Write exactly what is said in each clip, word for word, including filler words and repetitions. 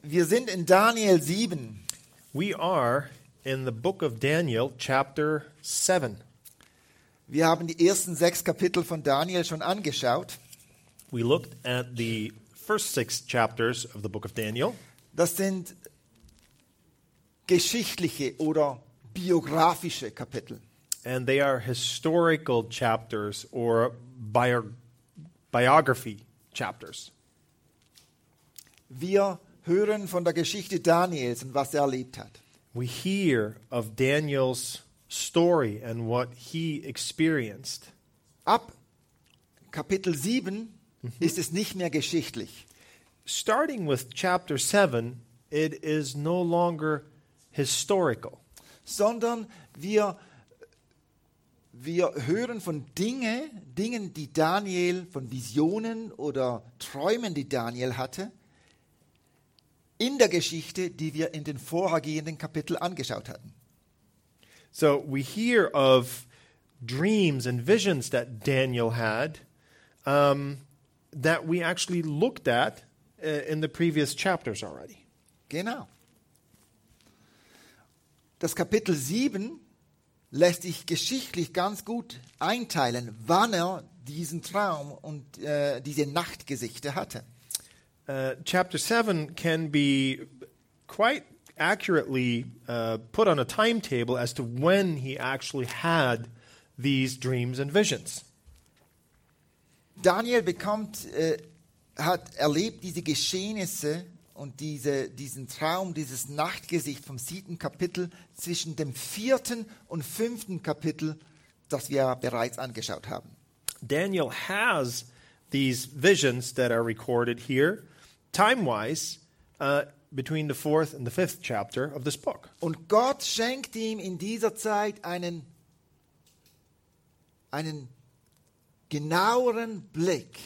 Wir sind in Daniel sieben. We are in the book of Daniel, chapter seven. Wir haben die ersten sechs Kapitel von Daniel schon angeschaut. We looked at the first six chapters of the book of Daniel. Das sind geschichtliche oder biografische Kapitel. And they are historical chapters or bio- biography chapters. Wir hören von der Geschichte Daniels und was er erlebt hat. We hear of Daniel's story and what he experienced. Ab Kapitel sieben ist es nicht mehr geschichtlich. Starting with chapter seven, it is no longer historical. Sondern wir, wir hören von Dinge, Dingen, die Daniel, von Visionen oder Träumen, die Daniel hatte, in der Geschichte, die wir in den vorhergehenden Kapiteln angeschaut hatten. So we hear of dreams and visions that Daniel had um, that we actually looked at uh, in the previous chapters already. Genau. Das Kapitel sieben lässt sich geschichtlich ganz gut einteilen, wann er diesen Traum und äh, diese Nachtgesichte hatte. Uh, chapter seven can be quite accurately uh, put on a timetable as to when he actually had these dreams and visions. Daniel bekommt, äh, hat erlebt diese Geschehnisse und diese, diesen Traum, dieses Nachtgesicht vom siebten Kapitel zwischen dem vierten und fünften Kapitel, das wir bereits angeschaut haben. Daniel has these visions that are recorded here, time-wise, uh, between the fourth and the fifth chapter of this book. Und Gott schenkt ihm in dieser Zeit einen, einen genaueren Blick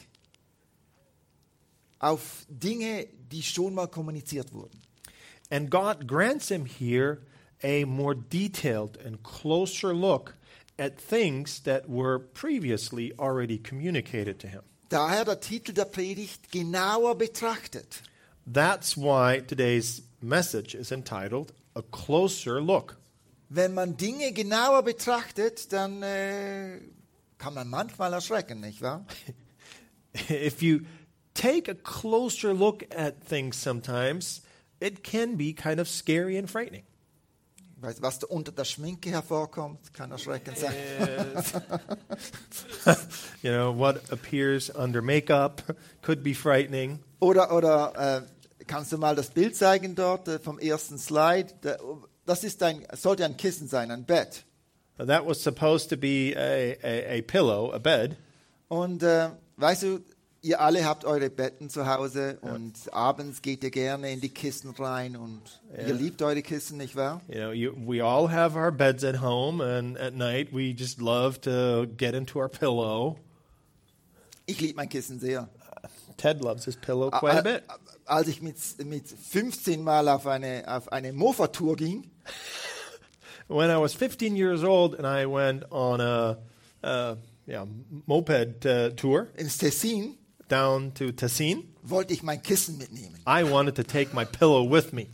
auf Dinge, die schon mal kommuniziert wurden. And God grants him here a more detailed and closer look at things that were previously already communicated to him. Daher der Titel der Predigt, genauer betrachtet. That's why today's message is entitled, A Closer Look. Wenn man Dinge genauer betrachtet, dann äh, kann man manchmal erschrecken, nicht wahr? If you take a closer look at things sometimes, it can be kind of scary and frightening. Weißt, was da unter der Schminke hervorkommt, kann erschreckend sein. You know, what appears under makeup could be frightening. Oder, oder äh, kannst du mal das Bild zeigen dort äh, vom ersten Slide? Da, das ist ein, sollte ein Kissen sein, ein Bett. That was supposed to be a, a, a pillow, a bed. Und äh, weißt du, ihr alle habt eure Betten zu Hause und ja. Abends geht ihr gerne in die Kissen rein und ja. Ihr liebt eure Kissen, nicht wahr? You know, you, we all have our beds at home, and at night we just love to get into our pillow. Ich liebe mein Kissen sehr. Ted loves his pillow quite a bit. Als ich mit, mit fünfzehn Mal auf eine, auf eine Mofa-Tour ging, when I was fifteen years old and I went on a, a yeah, moped uh, tour ins Tessin, down to Tessin, wollte ich mein Kissen mitnehmen. I wanted to take my pillow with me.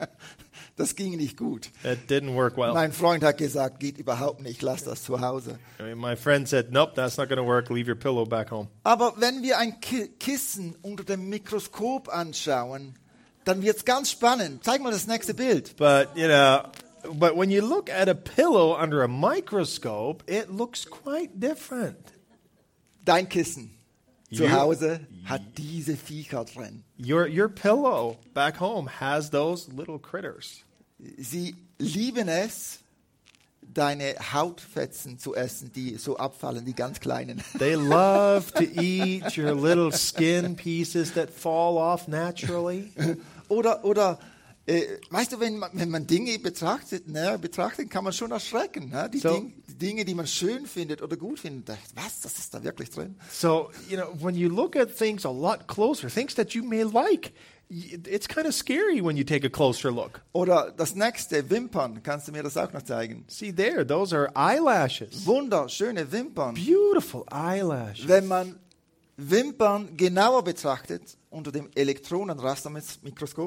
Das ging nicht gut. It didn't work well. Mein Freund hat gesagt, geht überhaupt nicht, lass das zu Hause. I mean, my friend said, nope, that's not going to work. Leave your pillow back home. Aber wenn wir ein Ki- Kissen unter dem Mikroskop anschauen, dann wird's ganz spannend. Zeig mal das nächste Bild. But, you know, but when you look at a pillow under a microscope, it looks quite different. Dein Kissen zu You- Hause hat diese Viecher drin. Your your pillow back home has those little critters. Sie lieben es, deine Hautfetzen zu essen, die so abfallen, die ganz kleinen. They love to eat your little skin pieces that fall off naturally. Oder, oder äh, weißt du, wenn man, wenn man Dinge betrachtet, ne, betrachtet, kann man schon erschrecken. Ne? Die, So- Ding, die Dinge, die man schön findet oder gut findet. Da- Was, das ist da wirklich drin? So, you know, when you look at things a lot closer, things that you may like, y- it's kind of scary when you take a closer look. Oder das nächste, Wimpern. Kannst du mir das auch noch zeigen? See there, those are eyelashes. Wunderschöne Wimpern. Beautiful eyelashes. Wenn man Wimpern genauer betrachtet, unter dem Elektronenrastermikroskop,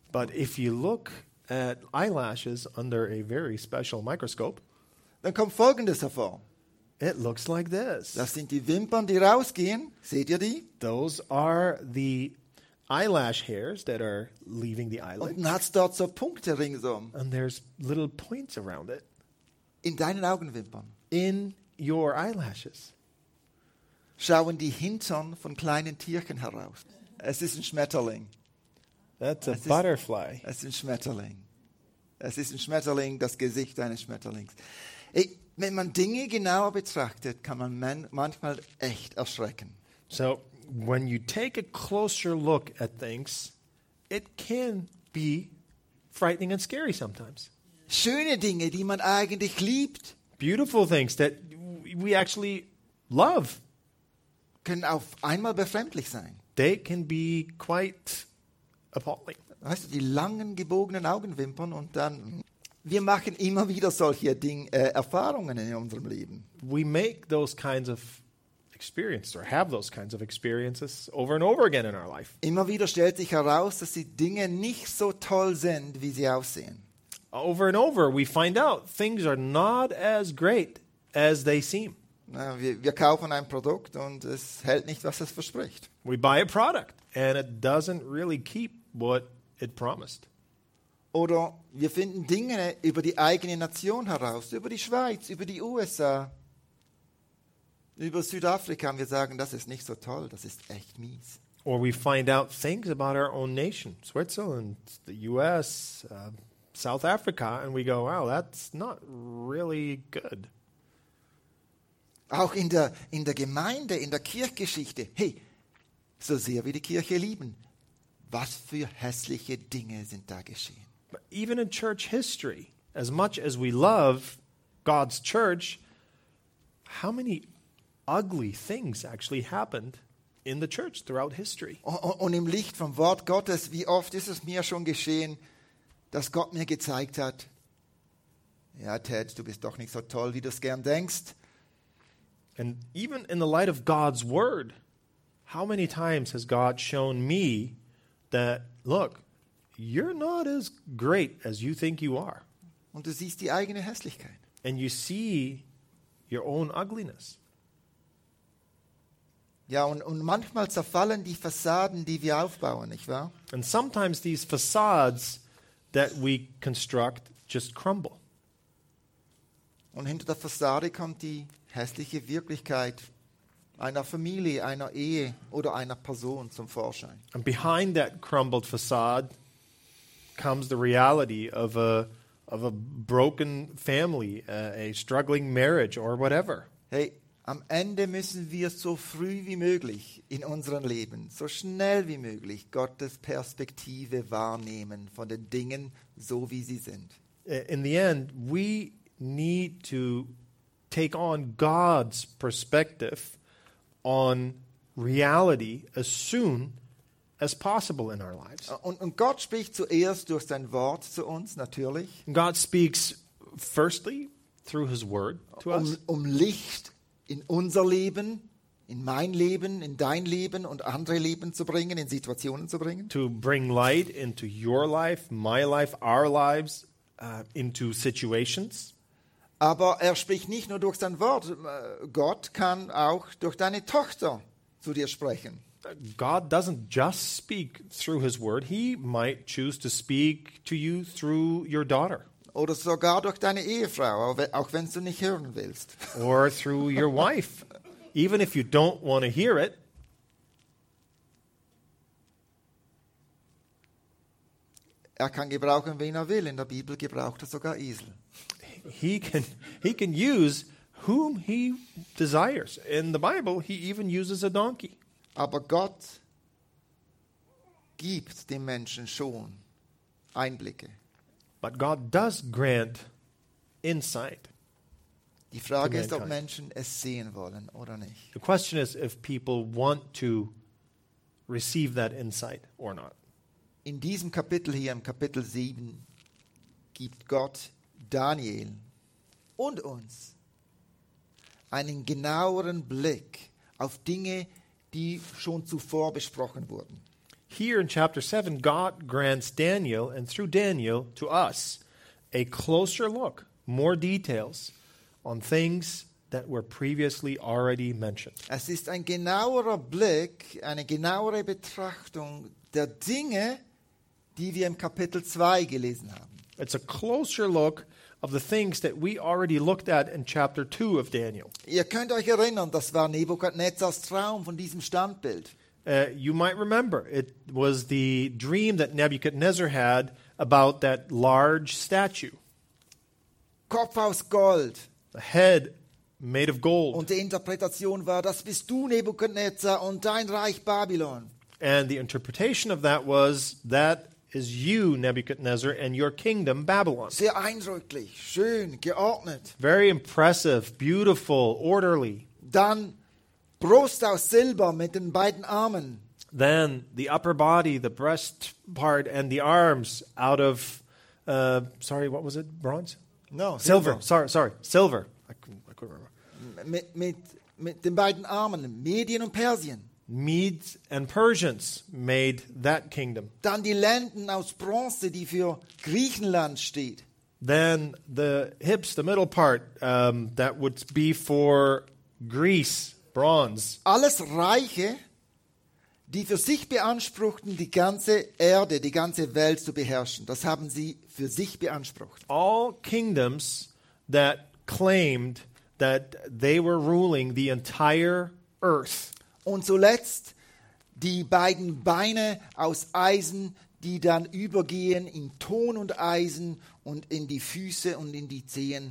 But if you look at eyelashes under a very special microscope, dann kommt Folgendes hervor. it looks like this. Das sind die Wimpern, die rausgehen. Seht ihr die? Those are the eyelash hairs that are leaving the eyelid. Und dann hat es dort so Punkte ringsum. And there's little points around it In deinen Augenwimpern in your eyelashes. schauen die Hintern von kleinen Tierchen heraus. Es ist ein Schmetterling. That's a Es ist- butterfly. Es ist ein Schmetterling. Es ist ein Schmetterling, das Gesicht eines Schmetterlings. Ey, wenn man Dinge genauer betrachtet, kann man man manchmal echt erschrecken. So when you take a closer look at things, it can be frightening and scary sometimes. Schöne Dinge, die man eigentlich liebt, Beautiful things that we actually love, können auf einmal befremdlich sein. they can be quite appalling. Weißt du, die langen, gebogenen Augenwimpern und dann... Wir machen immer wieder solche Ding, äh, Erfahrungen in unserem Leben. We make those kinds of experiences or have those kinds of experiences over and over again in our life. Immer wieder stellt sich heraus, dass die Dinge nicht so toll sind, wie sie aussehen. Over and over, we find out things are not as great as they seem. Na, wir, wir kaufen ein Produkt und es hält nicht, was es verspricht. We buy a product and it doesn't really keep what it promised. Oder wir finden Dinge über die eigene Nation heraus, über die Schweiz, über die U S A, über Südafrika und wir sagen, das ist nicht so toll, das ist echt mies. Or we find out things about our own nation, Switzerland, the U S, uh, South Africa, and we go, wow, that's not really good. Auch in der, in der Gemeinde, in der Kirchgeschichte. Hey, so sehr wir die Kirche lieben, was für hässliche Dinge sind da geschehen. But even in church history, as much as we love God's church, how many ugly things actually happened in the church throughout history? Und, und im Licht vom Wort Gottes, wie oft ist es mir schon geschehen, dass Gott mir gezeigt hat, ja Ted, du bist doch nicht so toll, wie du es gern denkst. And even in the light of God's word, how many times has God shown me that, look, you're not as great as you think you are? Und du siehst die eigene Hässlichkeit. And you see your own ugliness. Ja, und, und manchmal zerfallen die Fassaden, die wir aufbauen, nicht wahr? And sometimes these facades that we construct just crumble. Und hinter der Fassade kommt die hässliche Wirklichkeit einer Familie, einer Ehe oder einer Person zum Vorschein. And behind that crumbled facade comes the reality of a of a broken family, a, a struggling marriage, or whatever. Hey, am Ende müssen wir so früh wie möglich in unserem Leben, so schnell wie möglich, Gottes Perspektive wahrnehmen von den Dingen, so wie sie sind. In the end, we need to take on God's perspective on reality as soon as possible in our lives. Und, und Gott spricht zuerst durch sein Wort zu uns, natürlich, God speaks firstly through his word to us. um, um Licht in unser Leben, in mein Leben, in dein Leben und andere Leben zu bringen, in Situationen zu bringen. To bring light into your life, my life, our lives, uh, into situations. Aber er spricht nicht nur durch sein Wort. Gott kann auch durch deine Tochter zu dir sprechen. God doesn't just speak through his word. He might choose to speak to you through your daughter. Oder sogar durch deine Ehefrau, auch wenn du nicht hören willst. Or through your wife. Even if you don't want to hear it. Er kann gebrauchen, wen er will. In der Bibel gebraucht er sogar Esel. He can, he can use whom he desires. In the Bible, he even uses a donkey. Aber Gott gibt dem Menschen schon Einblicke. But God does grant insight. Die Frage To ist, ob mankind. Menschen es sehen wollen oder nicht. The question is if people want to receive that insight or not. In diesem Kapitel hier, im Kapitel sieben, gibt Gott Daniel und uns einen genaueren Blick auf Dinge, die schon zuvor besprochen wurden. here in chapter seven, God grants Daniel, and through Daniel to us, a closer look, more details on things that were previously already mentioned. Es ist ein genauerer Blick, eine genauere Betrachtung der Dinge, die wir im Kapitel zwei gelesen haben. It's a closer look of the things that we already looked at in chapter two of Daniel. Ihr könnt euch erinnern, das war Nebukadnezars Traum von diesem Standbild. Uh, you might remember, it was the dream that Nebuchadnezzar had about that large statue, Kopf aus Gold. a head made of gold. Und die Interpretation war, das bist du, Nebukadnezar, und dein Reich Babylon. And the interpretation of that was, that is you, Nebuchadnezzar, and your kingdom, Babylon. Sehr eindrücklich, schön, geordnet. Very impressive, beautiful, orderly. Dann Brust aus Silber mit den beiden Armen. Then the upper body, the breast part, and the arms out of, uh, sorry, what was it? Bronze? No, Silver. Sorry, sorry, silver. I couldn't, I couldn't remember. Mit, mit, mit den beiden Armen, Medien und Persien. Medes and Persians made that kingdom. Dann die Lenden aus Bronze, die für Griechenland steht. Then the hips, the middle part, um, that would be for Greece, bronze. Alles Reiche, die für sich beanspruchten, die ganze Erde, die ganze Welt zu beherrschen. Das haben sie für sich beansprucht. All kingdoms that claimed that they were ruling the entire earth. Und zuletzt die beiden Beine aus Eisen, die dann übergehen in Ton und Eisen und in die Füße und in die Zehen,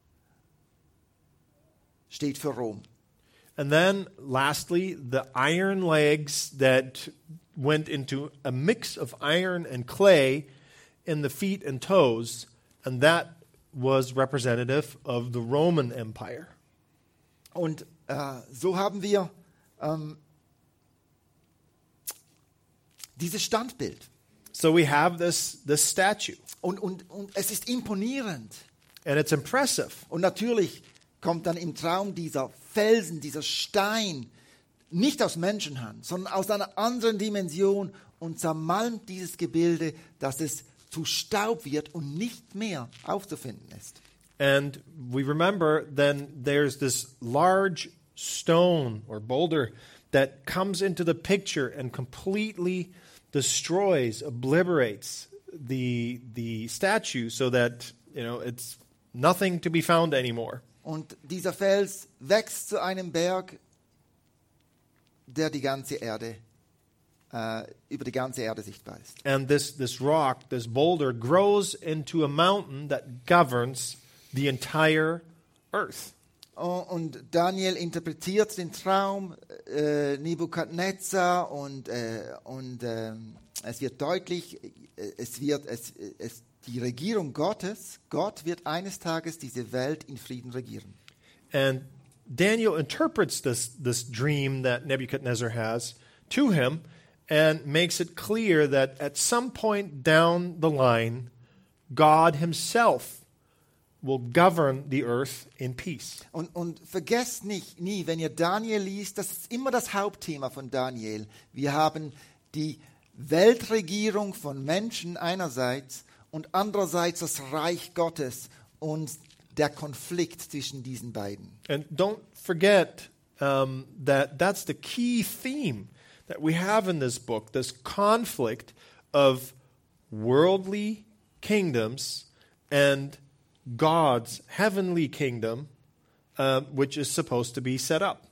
steht für Rom. And then, lastly, the iron legs that went into a mix of iron and clay in the feet and toes, and that was representative of the Roman Empire. Und äh, so haben wir ähm, dieses Standbild. So we have this, this statue, Und, und, und es ist imponierend. and it's impressive. Und natürlich kommt dann im Traum dieser Felsen, dieser Stein, nicht aus Menschenhand, sondern aus einer anderen Dimension und zermalmt dieses Gebilde, dass es zu Staub wird und nicht mehr aufzufinden ist. And we remember then there's this large stone or boulder that comes into the picture and completely destroys, obliterates the the statue so that, you know, it's nothing to be found anymore. Und dieser Fels wächst zu einem Berg, der die ganze Erde, äh, über die ganze Erde sichtbar ist. And this this rock, this boulder grows into a mountain that governs the entire earth. Und Daniel interpretiert den Traum, äh, Nebukadnezar, und, äh, und äh, es wird deutlich, äh, es wird, es, es, die Regierung Gottes, Gott wird eines Tages diese Welt in Frieden regieren. And Daniel interprets this, this dream that Nebuchadnezzar has to him and makes it clear that at some point down the line, God himself will govern the earth in peace. Und, und vergesst nicht, nie, wenn ihr Daniel liest, das ist immer das Hauptthema von Daniel. Wir haben die Weltregierung von Menschen einerseits und andererseits das Reich Gottes und der Konflikt zwischen diesen beiden. And don't forget um, that that's the key theme that we have in this book, this conflict of worldly kingdoms and God's heavenly kingdom, uh, which is supposed to be set up.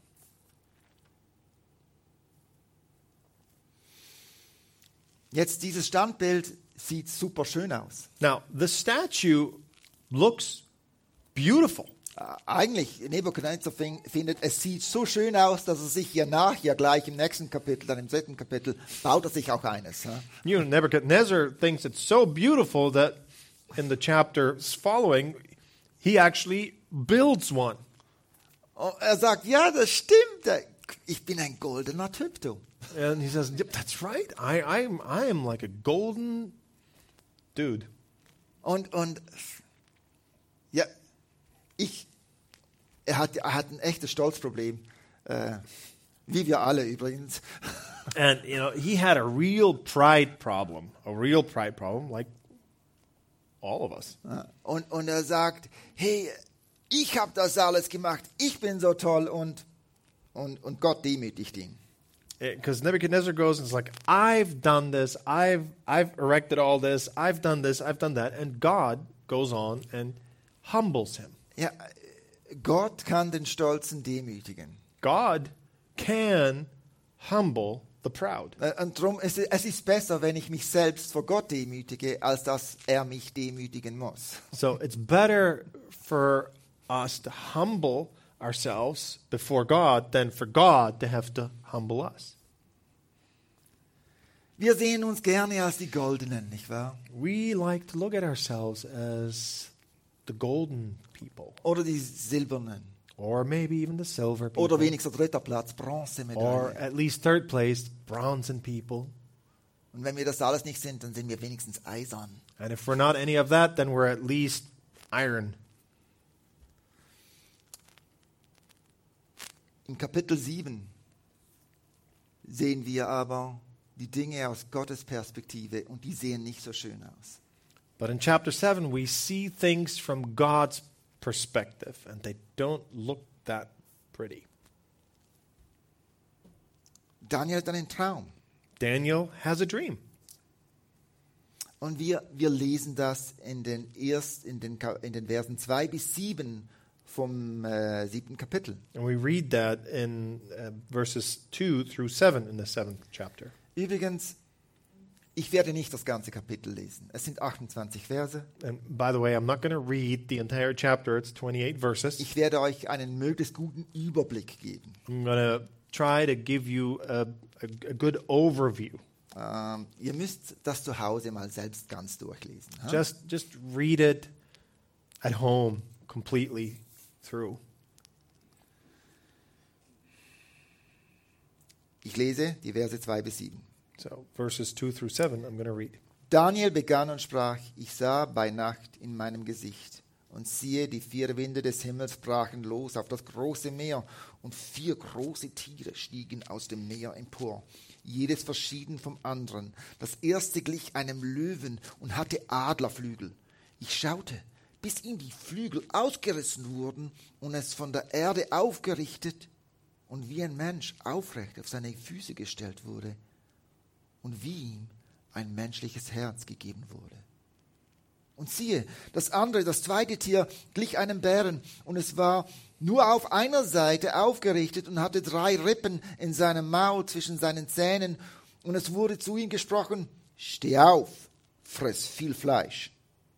Jetzt dieses Standbild sieht super schön aus. Now, the statue looks beautiful. Äh, Eigentlich, Nebukadnezar fing- findet, es sieht so schön aus, dass er sich hier nachher gleich im nächsten Kapitel, dann im dritten Kapitel, baut er sich auch eines. Ja? You know, Nebuchadnezzar thinks it's so beautiful that in the chapters following, he actually builds one. Und er sagt, ja, das stimmt, äh, ich bin ein goldener Typ, du. And he says, yep, that's right. I, I'm, I am like a golden dude. Und, und ja, ich, er hat, er hat ein echtes Stolzproblem. Äh, Wie wir alle übrigens. And, you know, he had a real pride problem, a real pride problem, like all of us. Und, und er sagt, hey, ich habe das alles gemacht, ich bin so toll und, und, und Gott demütigt ihn. Because Nebuchadnezzar goes and is like, I've done this, I've, I've erected all this, I've done this, I've done that. And God goes on and humbles him. Ja, Gott kann den Stolzen demütigen. God can humble the proud. Und darum ist es, es ist besser, wenn ich mich selbst vor Gott demütige, als dass er mich demütigen muss. So it's better for us to humble ourselves before God than for God to have to humble us. Wir sehen uns gerne als die Goldenen, nicht wahr? We like to look at ourselves as the golden people, Oder die Silbernen. or maybe even the silver people, Oder wenigstens dritter Platz, or Bronzemedaille. at least third place, bronze people. Und wenn wir das alles nicht sind, dann sind wir wenigstens eisern. And if we're not any of that, then we're at least iron. Im Kapitel sieben sehen wir aber die Dinge aus Gottes Perspektive und die sehen nicht so schön aus. But in chapter seven, we see things from God's perspective, and they don't look that pretty. Daniel hat einen Traum. Daniel has a dream. Und wir, wir lesen das in den, erst, in den, in den Versen zwei bis sieben vom äh, siebten Kapitel. And we read that in uh, verses two through seven in the seventh chapter. Übrigens, ich werde nicht das ganze Kapitel lesen. Es sind achtundzwanzig Verse. And by the way, I'm not going to read the entire chapter. It's twenty-eight verses. Ich werde euch einen möglichst guten Überblick geben. I'm going to try to give you a, a, a good overview. Ähm, ihr müsst das zu Hause mal selbst ganz durchlesen. Ha? Just, just read it at home completely through. Ich lese die Verse zwei bis sieben. So verses two through seven, I'm going to read. Daniel begann und sprach, ich sah bei Nacht in meinem Gesicht und siehe, die vier Winde des Himmels brachen los auf das große Meer und vier große Tiere stiegen aus dem Meer empor, jedes verschieden vom anderen. Das erste glich einem Löwen und hatte Adlerflügel. Ich schaute, bis ihm die Flügel ausgerissen wurden und es von der Erde aufgerichtet und wie ein Mensch aufrecht auf seine Füße gestellt wurde und wie ihm ein menschliches Herz gegeben wurde. Und siehe, das andere, das zweite Tier, glich einem Bären, und es war nur auf einer Seite aufgerichtet und hatte drei Rippen in seinem Maul zwischen seinen Zähnen, und es wurde zu ihm gesprochen, steh auf, friss viel Fleisch.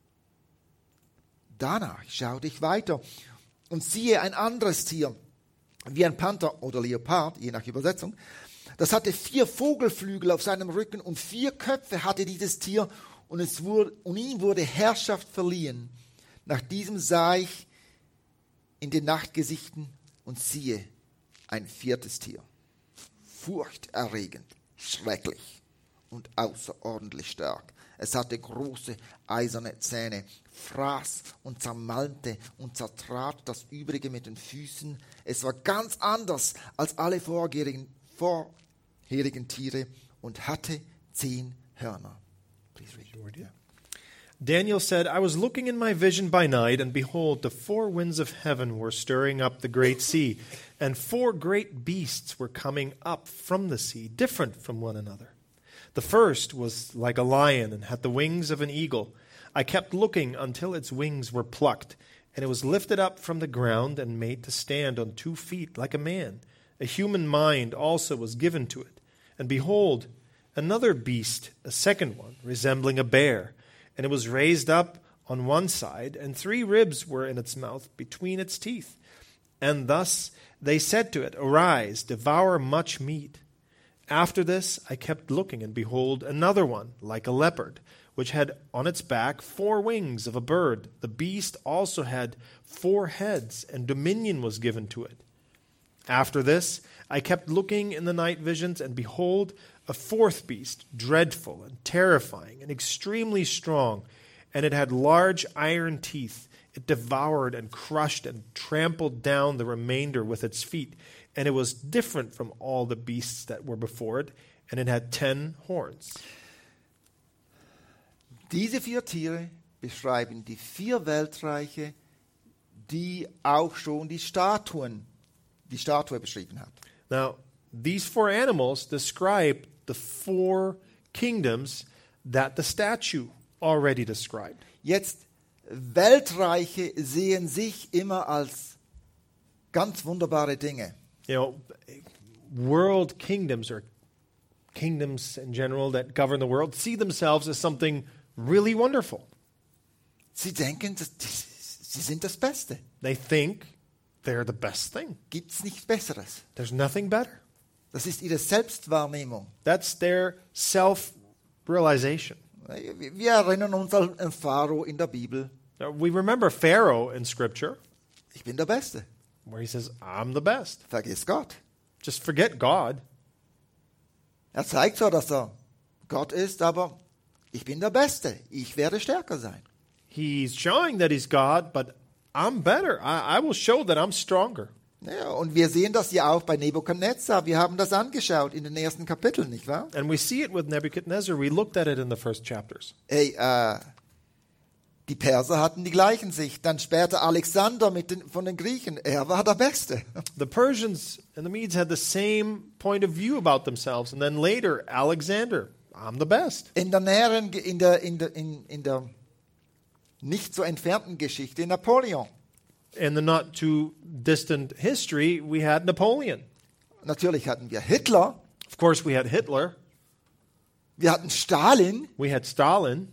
Danach schaute ich weiter und siehe ein anderes Tier, wie ein Panther oder Leopard, je nach Übersetzung. Das hatte vier Vogelflügel auf seinem Rücken und vier Köpfe hatte dieses Tier, und, es wurde, und ihm wurde Herrschaft verliehen. Nach diesem sah ich in den Nachtgesichten und siehe ein viertes Tier, furchterregend, schrecklich und außerordentlich stark. Es hatte große eiserne Zähne, fraß und zermalmte und zertrat das Übrige mit den Füßen. Es war ganz anders als alle vorherigen, vorherigen Tiere und hatte zehn Hörner. Please read. Yeah. Daniel said, I was looking in my vision by night, and behold, the four winds of heaven were stirring up the great sea, and four great beasts were coming up from the sea, different from one another. The first was like a lion and had the wings of an eagle. I kept looking until its wings were plucked, and it was lifted up from the ground and made to stand on two feet like a man. A human mind also was given to it. And behold, another beast, a second one, resembling a bear, and it was raised up on one side, and three ribs were in its mouth between its teeth. And thus they said to it, arise, devour much meat. After this I kept looking, and behold, another one, like a leopard, which had on its back four wings of a bird. The beast also had four heads, and dominion was given to it. After this I kept looking in the night visions, and behold, a fourth beast, dreadful and terrifying and extremely strong, and it had large iron teeth. It devoured and crushed and trampled down the remainder with its feet, and it was different from all the beasts that were before it, and it had ten horns. Diese vier Tiere beschreiben die vier Weltreiche, die auch schon die Statuen, die Statue beschrieben hat. Now, these four animals describe the four kingdoms that the statue already described. Jetzt, Weltreiche sehen sich immer als ganz wunderbare Dinge. You know, world kingdoms or kingdoms in general that govern the world see themselves as something really wonderful. Sie denken, dass sie sind das Beste. They think they're the best thing. Gibt es nichts Besseres? There's nothing better. Das ist ihre Selbstwahrnehmung. That's their self-realization. Wir erinnern uns an Pharao in der Bibel. Now, we remember Pharaoh in Scripture, Ich bin der Beste. where he says, I'm the best. Vergiss Gott. Just forget God. Er zeigt zwar, dass er Gott ist, aber ich bin der Beste. Ich werde stärker sein. He's showing that he's God, but I'm better. I, I will show that I'm stronger. Ja, und wir sehen das ja auch bei Nebukadnezar. Wir haben das angeschaut in den ersten Kapiteln, nicht wahr? And we see it with Nebuchadnezzar. We looked at it in the first chapters. Hey, äh, die Perser hatten die gleichen Sicht. Dann später Alexander mit den, von den Griechen. Er war der Beste. The Persians and the Medes had the same point of view about themselves. And then later, Alexander, I'm the best. In der näheren, in der, in der, in, in der nicht so entfernten Geschichte Napoleon. In the not too distant history, we had Napoleon. Natürlich hatten wir Hitler. Of course, we had Hitler. Wir hatten Stalin. We had Stalin.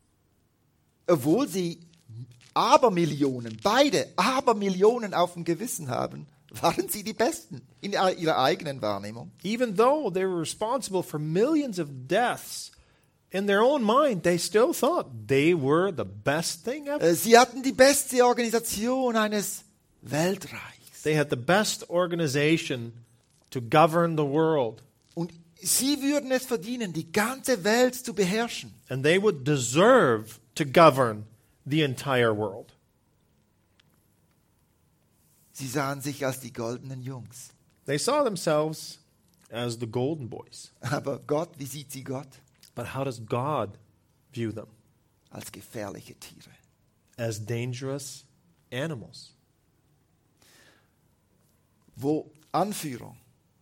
Obwohl sie Abermillionen, beide Abermillionen auf dem Gewissen haben, waren sie die Besten in ihrer eigenen Wahrnehmung. Even though they were responsible for millions of deaths, in their own mind, they still thought they were the best thing ever. Sie hatten die beste Organisation eines Weltreichs. They had the best organization to govern the world. Und sie würden es verdienen, die ganze Welt zu beherrschen. And they would deserve to govern the entire world. Sie sahen sich als die goldenen Jungs. They saw themselves as the golden boys. Aber Gott, wie sieht sie Gott? But how does God view them? Als gefährliche Tiere. As dangerous animals. Wo Anführer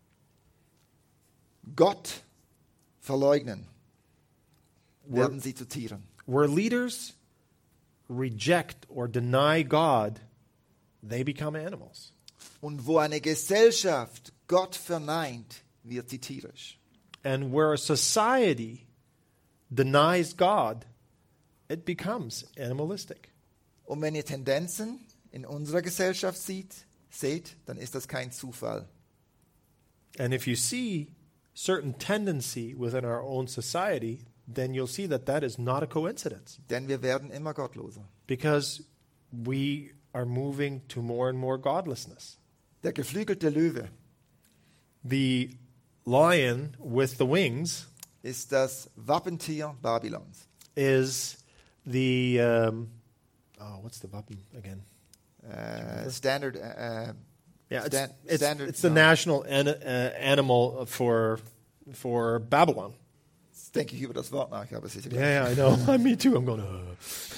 Gott verleugnen, werden sie zu Tieren. Where leaders reject or deny God, they become animals. Und wo eine Gesellschaft Gott verneint, wird sie tierisch. And where a society denies God, it becomes animalistic. Und wenn ihr Tendenzen in unserer Gesellschaft sieht, seht, dann ist das kein Zufall. And if you see certain tendency within our own society, then you'll see that that is not a coincidence. Denn wir werden immer gottloser. Because we are moving to more and more godlessness. Der geflügelte Löwe The lion with the wings ist das Wappentier Babylons. is the, um, oh, what's the Wappen again? Äh, Standard, äh, Yeah, it's, Stan- it's, standard, it's the no. national an, uh, animal for, for Babylon. Jetzt denke ich über das Wort nach, aber es ist Yeah, yeah, I know. Me too. I'm going, uh.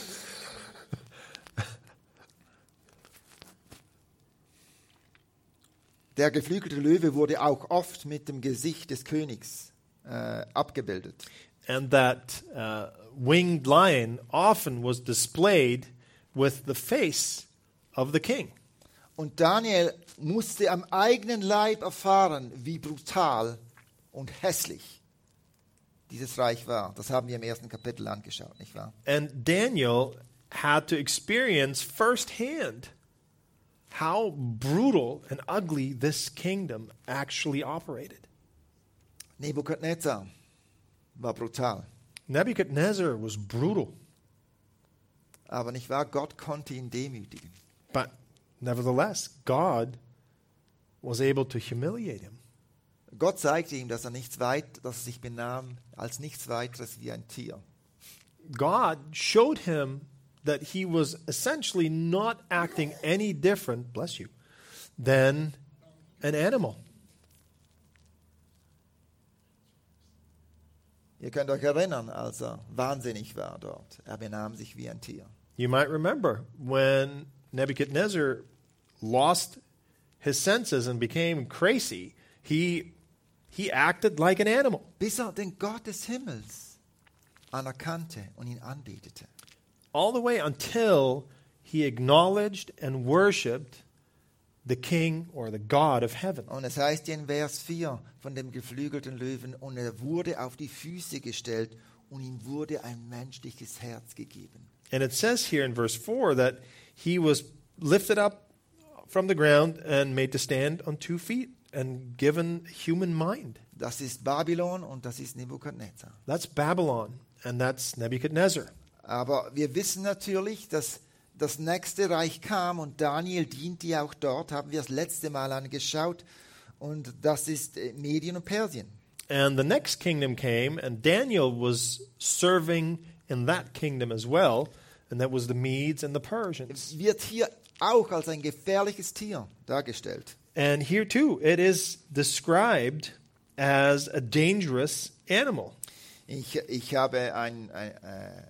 Der geflügelte Löwe wurde auch oft mit dem Gesicht des Königs äh, abgebildet. And that uh, winged lion often was displayed with the face of the king. Und Daniel musste am eigenen Leib erfahren, wie brutal und hässlich dieses Reich war. Das haben wir im ersten Kapitel angeschaut, nicht wahr? And Daniel had to experience firsthand how brutal and ugly this kingdom actually operated. Nebukadnezar war brutal. Nebuchadnezzar was brutal, Aber nicht wahr? Gott konnte ihn demütigen. but nevertheless, God was able to humiliate him. Gott zeigte ihm, dass er nichts weit, dass er sich benahm als nichts weiteres wie ein Tier. God showed him that he was essentially not acting any different, bless you, than an animal. Ihr könnt euch erinnern, als er wahnsinnig war dort. Er benahm sich wie ein Tier. You might remember when Nebuchadnezzar lost his senses and became crazy, he, he acted like an animal. Bis er den Gott des Himmels anerkannte und ihn anbetete. All the way until he acknowledged and worshipped the king or the God of heaven. Und es heißt hier in Vers vier von dem geflügelten Löwen, und er wurde auf die Füße gestellt und ihm wurde ein menschliches Herz gegeben. And it says here in verse four that he was lifted up from the ground and made to stand on two feet and given human mind. Das ist Babylon und das ist Nebukadnezar. That's Babylon and that's Nebuchadnezzar. Aber wir wissen natürlich, dass das nächste Reich kam und Daniel diente auch dort, haben wir das letzte Mal angeschaut, und das ist Medien und Persien. And the next kingdom came and Daniel was serving in that kingdom as well, and that was the Medes and the Persians. Wird hier auch als ein gefährliches Tier dargestellt. And here too it is described as a dangerous animal. Ich, ich habe ein, ein, äh,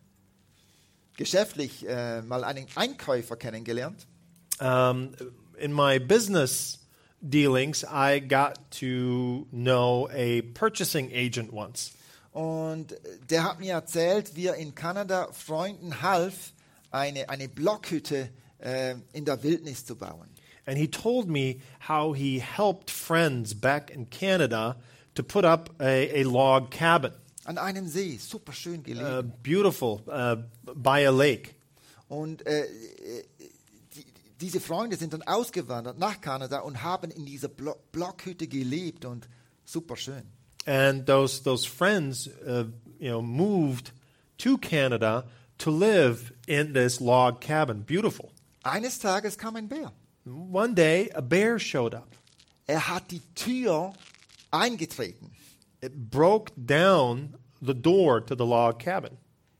geschäftlich äh, mal einen Einkäufer kennengelernt. Um, in my business dealings, I got to know a purchasing agent once. Und der hat mir erzählt, wie er in Kanada Freunden half, eine, eine Blockhütte äh, in der Wildnis zu bauen. And he told me how he helped friends back in Canada to put up a, a log cabin. An einem See, super schön Uh, gelegen. beautiful, uh, by a lake. Und äh, die, diese Freunde sind dann ausgewandert nach Kanada und haben in dieser Blo- Blockhütte gelebt und super schön. And those those friends, uh, you know, moved to Canada to live in this log cabin. Beautiful. Eines Tages kam ein Bär. One day, a bear showed up. Er hat die Tür eingetreten It broke down the door to the log cabin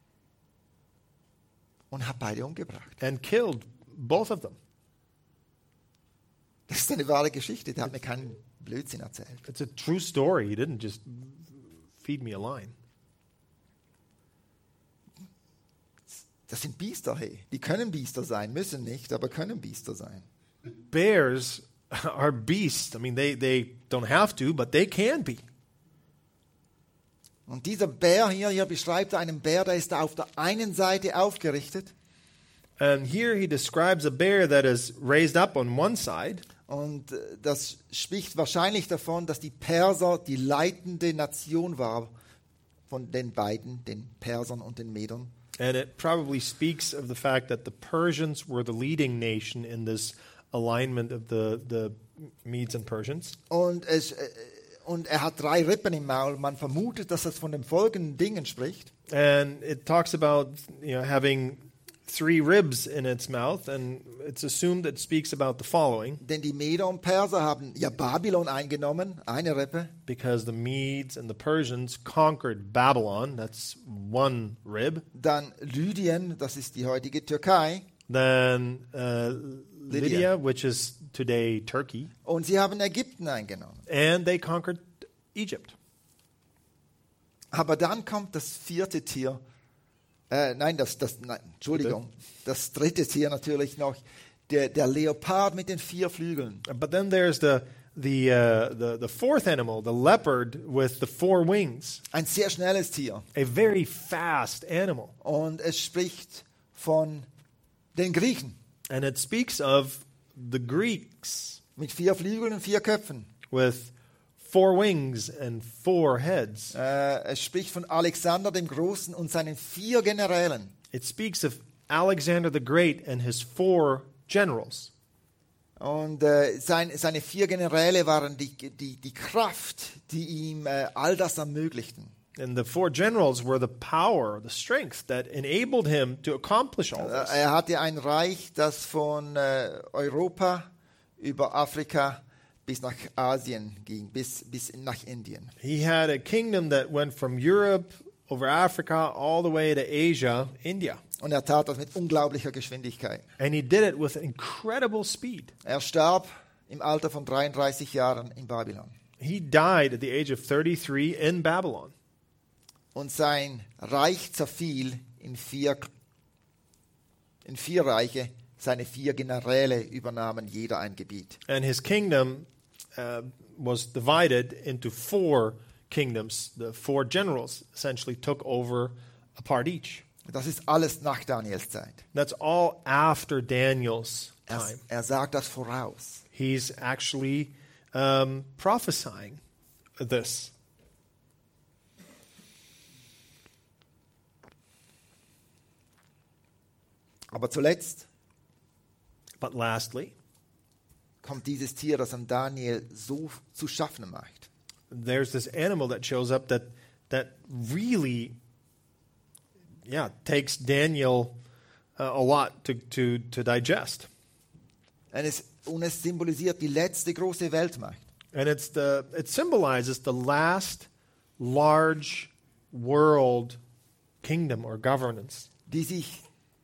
und hat beide umgebracht. and killed both of them. Das ist eine wahre Geschichte, der hat mir keinen Blödsinn erzählt. It's a true story. He didn't just feed me a line. Das sind Biester, hey. Die können Biester sein, müssen nicht, aber können Biester sein. Bears are beasts. I mean, they, they don't have to, but they can be. Und dieser Bär hier, hier beschreibt er einen Bär, der ist auf der einen Seite aufgerichtet And here he describes a bear that is raised up on one side. und äh, das spricht wahrscheinlich davon, dass die Perser die leitende Nation war von den beiden, den Persern und den Medern. And it probably speaks of the fact that the Persians were the leading nation in this alignment of the, the Medes and Persians. Und, es, äh, und er hat drei Rippen im Maul. Man vermutet, dass das von den folgenden Dingen spricht. And it talks about, you know, having three ribs in its mouth, and it's assumed it speaks about the following, Denn die Meder und Perser haben ja Babylon eingenommen, eine Rippe. because the Medes and the Persians conquered Babylon, that's one rib. Dann Lydien, das ist die heutige Türkei. Then uh, Lydia, Lydia. which is today Turkey, Und sie haben Ägypten eingenommen. and they conquered Egypt. Aber dann kommt das vierte Tier. Äh, nein, das, das, nein, Entschuldigung. Das dritte Tier natürlich noch. Der, der Leopard mit den vier Flügeln. But then there's the the uh, the the fourth animal, the leopard with the four wings, Ein sehr schnelles Tier. a very fast animal, Und es spricht von den Griechen. and it speaks of the Greeks Mit vier Flügeln und vier Köpfen. with four wings and four heads. Äh, es spricht von Alexander dem Großen und seinen vier Generälen. It speaks of Alexander the Great and his four generals. Und äh, sein, seine vier Generäle waren die, die, die Kraft, die ihm äh, all das ermöglichten. And the four generals were the power, the strength that enabled him to accomplish all Äh, this. Er hatte ein Reich, das von äh, Europa über Afrika bis nach Asien ging, bis, bis nach Indien. He had a kingdom that went from Europe over Africa all the way to Asia, India. Und er tat das mit unglaublicher Geschwindigkeit. And he did it with incredible speed. Er starb im Alter von dreiunddreißig Jahren in Babylon. He died at the age of thirty-three in Babylon. Und sein Reich zerfiel in vier, in vier Reiche. Seine vier Generäle übernahmen jeder ein Gebiet. And his kingdom uh, was divided into four kingdoms. The four generals essentially took over a part each. Das ist alles nach Daniels Zeit. That's all after Daniel's Er, time. er sagt das voraus. He's actually um, prophesying this. Aber zuletzt But lastly, kommt dieses Tier, das an Daniel so zu schaffen macht. there's this animal that shows up that that really, yeah, takes Daniel uh, a lot to, to, to digest. Und es, und es symbolisiert die letzte große Weltmacht. And it's the it symbolizes the last large world kingdom or governance. Die sich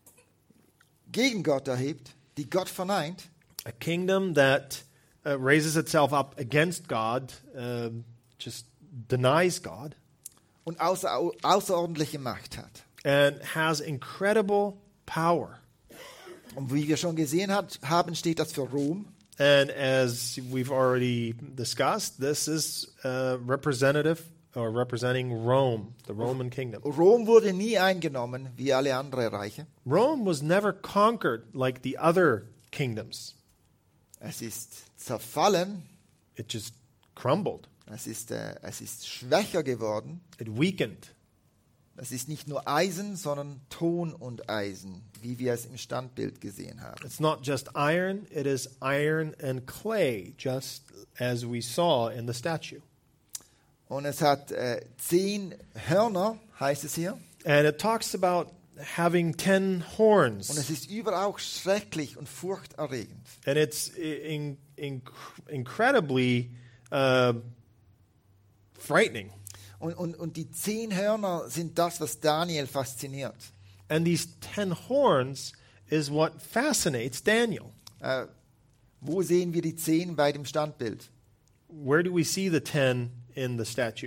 gegen Gott erhebt, die Gott verneint A kingdom that uh, raises itself up against God, uh, just denies God, und außer, außerordentliche Macht hat. and has incredible power. Und wie wir schon gesehen hat, haben, steht das für Rom. And as we've already discussed, this is uh, representative or representing Rome, the Roman kingdom. Rom wurde nie eingenommen wie alle anderen Reiche. Rome was never conquered like the other kingdoms. Es ist zerfallen, It just crumbled. es ist, äh, es ist schwächer geworden. It weakened. Es ist nicht nur Eisen, sondern Ton und Eisen, wie wir es im Standbild gesehen haben. It's not just iron, it is iron and clay, just as we saw in the statue. Und es hat äh, zehn Hörner, heißt es hier. And it talks about having ten Und es horns. ist überall auch schrecklich und furchterregend. And it's in, in, incredibly uh, frightening. Und, und, und die zehn Hörner sind das, was Daniel fasziniert. And these ten horns is what fascinates Daniel. Äh, wo sehen wir die zehn bei dem Standbild? Where do we see the ten in the statue?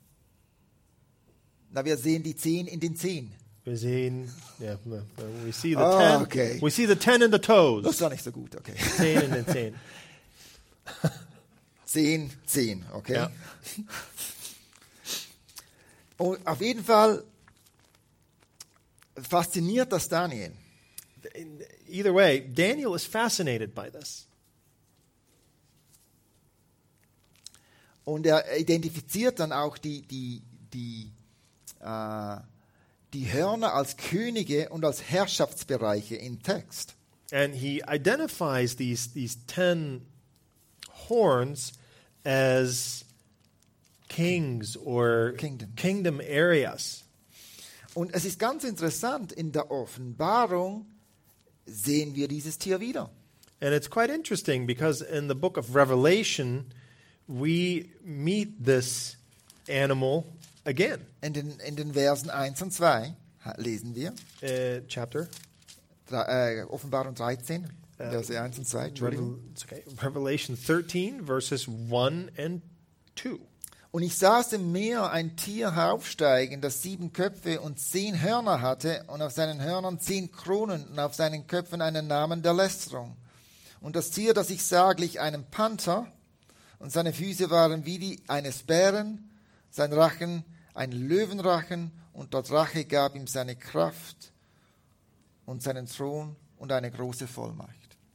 Na, wir sehen die zehn in den zehn. We see, yeah, we see the Oh, ten. okay. We see the ten in the toes. Das war nicht so gut, okay. Ten in the ten. Zehn, zehn, okay. Ja. Und auf jeden Fall fasziniert das Daniel. Either way, Daniel is fascinated by this. Und er identifiziert dann auch die, die, die, äh, die Hörner als Könige und als Herrschaftsbereiche im Text. And he identifies these, these ten horns as kings or Kingdoms. kingdom areas. Und es ist ganz interessant, in der Offenbarung sehen wir dieses Tier wieder. And it's quite interesting because in the book of Revelation, we meet this animal again. In den, in den Versen eins und zwei ha- lesen wir, Uh, chapter. Dre- äh, Offenbarung dreizehn, Verse eins und zwei, Entschuldigung. Revel- it's okay. Revelation thirteen, verses one and two. Und ich sah aus dem Meer ein Tier heraufsteigen, das sieben Köpfe und zehn Hörner hatte und auf seinen Hörnern zehn Kronen und auf seinen Köpfen einen Namen der Lästerung. Und das Tier, das ich sah, glich einem Panther und seine Füße waren wie die eines Bären, sein Rachen ein Löwenrachen und der Drache gab ihm seine Kraft und seinen Thron und eine große Vollmacht.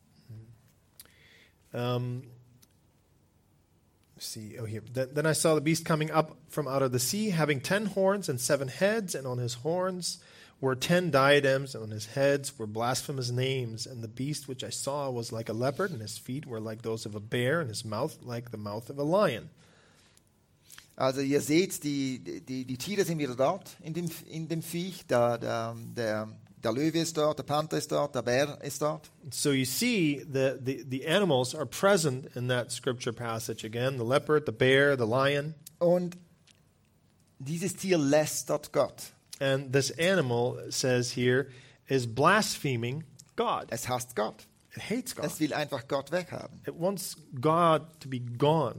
Um, let's see. Oh, here. Then, then I saw the beast coming up from out of the sea, having ten horns and seven heads, and on his horns were ten diadems, and on his heads were blasphemous names. And the beast which I saw was like a leopard, and his feet were like those of a bear, and his mouth like the mouth of a lion. Also ihr seht, die, die, die Tiere sind wieder dort in dem, in dem Viech. Der, der, der, der Löwe ist dort, der Panther ist dort, der Bär ist dort. So you see the, the, the animals are present in that scripture passage again, the leopard, the bear, the lion. Und dieses Tier lästert Gott. And this animal, it says here, is blaspheming God. Es hasst Gott. It hates God. Es will einfach Gott weghaben. It wants God to be gone.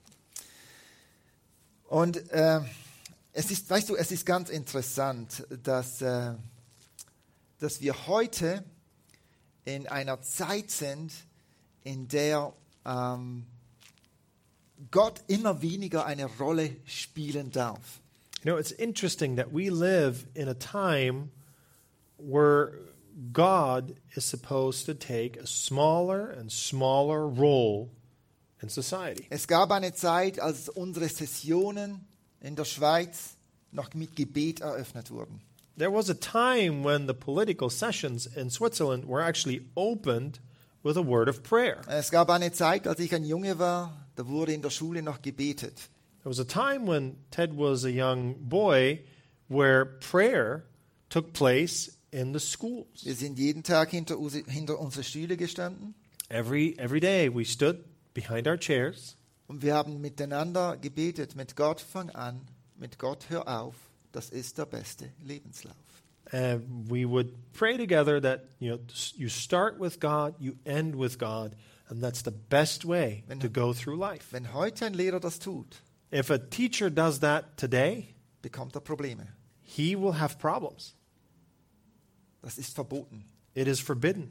Und äh, es ist, weißt du, es ist ganz interessant, dass, äh, dass wir heute in einer Zeit sind, in der ähm, Gott immer weniger eine Rolle spielen darf. You know, it's interesting that we live in a time where God is supposed to take a smaller and smaller role in society. Es gab eine Zeit, als unsere Sessionen in der Schweiz noch mit Gebet eröffnet wurden. There was a time when the political sessions in Switzerland were actually opened with a word of prayer. Es gab eine Zeit, als ich ein Junge war, da wurde in der Schule noch gebetet. There was a time when Ted was a young boy where prayer took place in the schools. Wir sind jeden Tag hinter, hinter unsere Stühle gestanden Every every day we stood behind our chairs und wir haben miteinander gebetet. Mit Gott fang an, mit Gott hör auf. Das ist der beste Lebenslauf. and we would pray together that you know you start with God, you end with God, and that's the best way Wenn- to go through life. Wenn heute ein Lehrer das tut, If a teacher does that today, bekommt er Probleme. he will have problems. Das ist verboten. It is forbidden.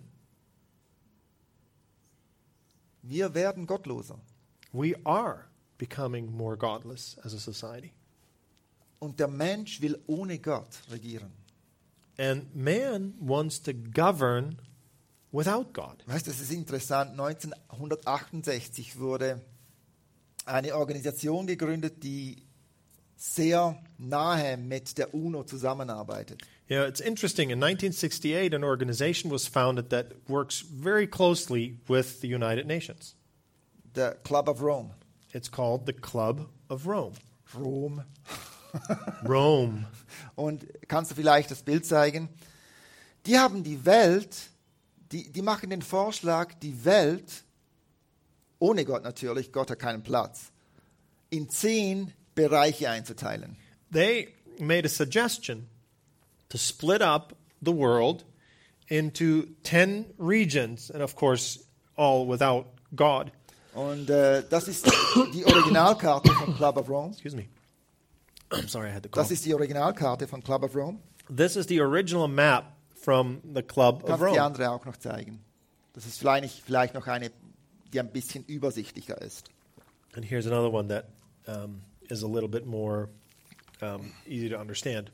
Wir werden gottloser. We are becoming more godless as a society. Und der Mensch will ohne Gott regieren. And man wants to govern without God. Weißt du, das ist interessant. neunzehnhundertachtundsechzig wurde eine Organisation gegründet, die sehr nahe mit der UNO zusammenarbeitet. You know, it's interesting. In nineteen sixty-eight, an organization was founded that works very closely with the United Nations. Der Club of Rome. It's called the Club of Rome. Rom. Rome. Und kannst du vielleicht das Bild zeigen? Die haben die Welt, die, die machen den Vorschlag, die Welt, ohne Gott natürlich, Gott hat keinen Platz, in zehn Bereiche einzuteilen. They made a suggestion to split up the world into ten regions, and of course, all without God. Und äh, das ist die Originalkarte von Club of Rome. Excuse me. I'm sorry, I had to call. Das ist die Originalkarte von Club of Rome. This is the original map from the Club of Kannst die Rome. andere auch noch zeigen. Das ist vielleicht, vielleicht noch eine, die ein bisschen übersichtlicher ist. And here's another one that um, is a little bit more um, easy to understand.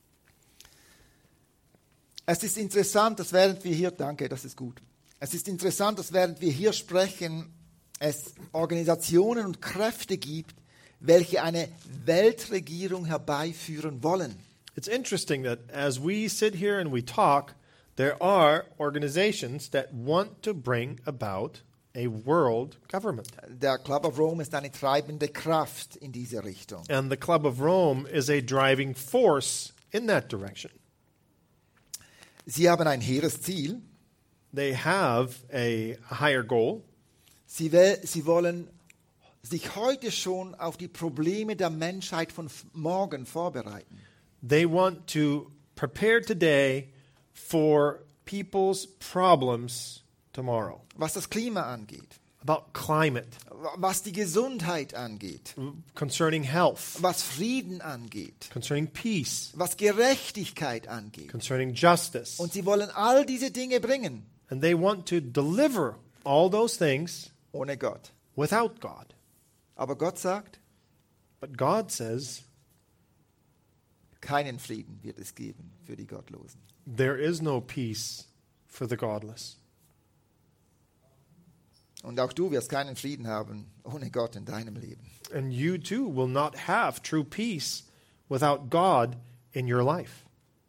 Es ist interessant, dass während wir hier, danke, das ist gut. Es ist interessant, dass während wir hier sprechen, es Organisationen und Kräfte gibt, welche eine Weltregierung herbeiführen wollen. It's interesting that as we sit here and we talk, there are organizations that want to bring about a world government. Der Club of Rome ist eine treibende Kraft in diese Richtung. And the Club of Rome is a driving force in that direction. Sie haben ein hehres Ziel. They have a higher goal. Sie, will, sie wollen sich heute schon auf die Probleme der Menschheit von f- morgen vorbereiten. They want to prepare today for people's problems tomorrow. Was das Klima angeht, About climate, wa- was die Gesundheit angeht, concerning health, was Frieden angeht, concerning peace, was Gerechtigkeit angeht. concerning justice. Und sie wollen all diese Dinge bringen, And they want to deliver all those things ohne Gott. without God. Aber Gott sagt, But God says keinen Frieden wird es geben für die Gottlosen. there is no peace for the godless. Und auch du wirst keinen Frieden haben ohne Gott in deinem Leben. And you too will not have true peace without God in your life.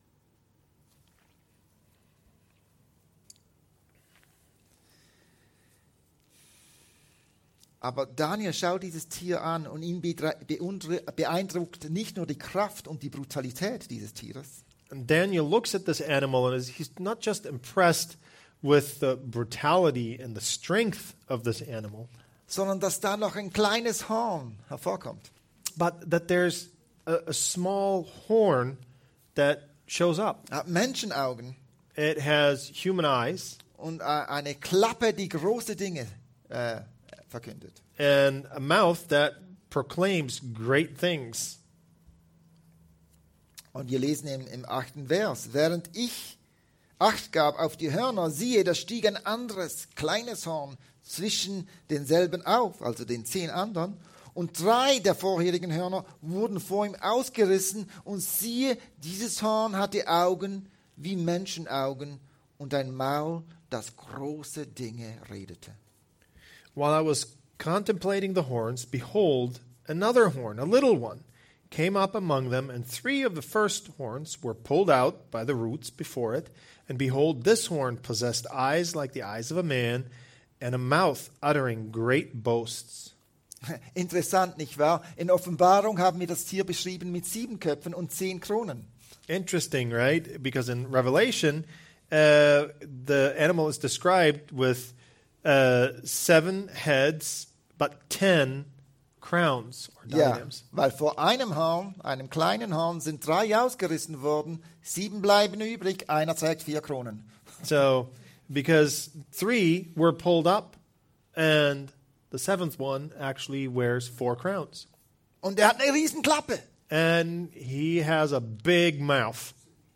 Aber Daniel schaut dieses Tier an und ihn bedre- beundr- beeindruckt nicht nur die Kraft und die Brutalität dieses Tieres, And Daniel looks at this animal and is, he's not just impressed with the brutality and the strength of this animal, sondern dass da noch ein kleines Horn hervorkommt. but that there's a, a small horn that shows up. Er hat Menschenaugen It has human eyes, und eine Klappe, die große Dinge äh, verkündet. And a mouth that proclaims great things. Und wir lesen im, im achten Vers, während ich Acht gab auf die Hörner, siehe, da stieg ein anderes, kleines Horn zwischen denselben auf, also den zehn anderen, und drei der vorherigen Hörner wurden vor ihm ausgerissen, und siehe, dieses Horn hatte Augen wie Menschenaugen und ein Maul, das große Dinge redete. While I was contemplating the horns, behold, another horn, a little one, came up among them, and three of the first horns were pulled out by the roots before it. And behold, this horn possessed eyes like the eyes of a man, and a mouth uttering great boasts. Interessant, nicht wahr? In Offenbarung haben wir das Tier beschrieben mit sieben Köpfen und zehn Kronen. Interesting, right? Because in Revelation, uh, the animal is described with uh, seven heads, but ten crowns or Ja, diadems. weil vor einem Horn, einem kleinen Horn, sind drei ausgerissen worden, sieben bleiben übrig, einer trägt vier Kronen. So, because three were pulled up, and the seventh one actually wears four crowns. Und er hat eine riesen Klappe. And he has a big mouth.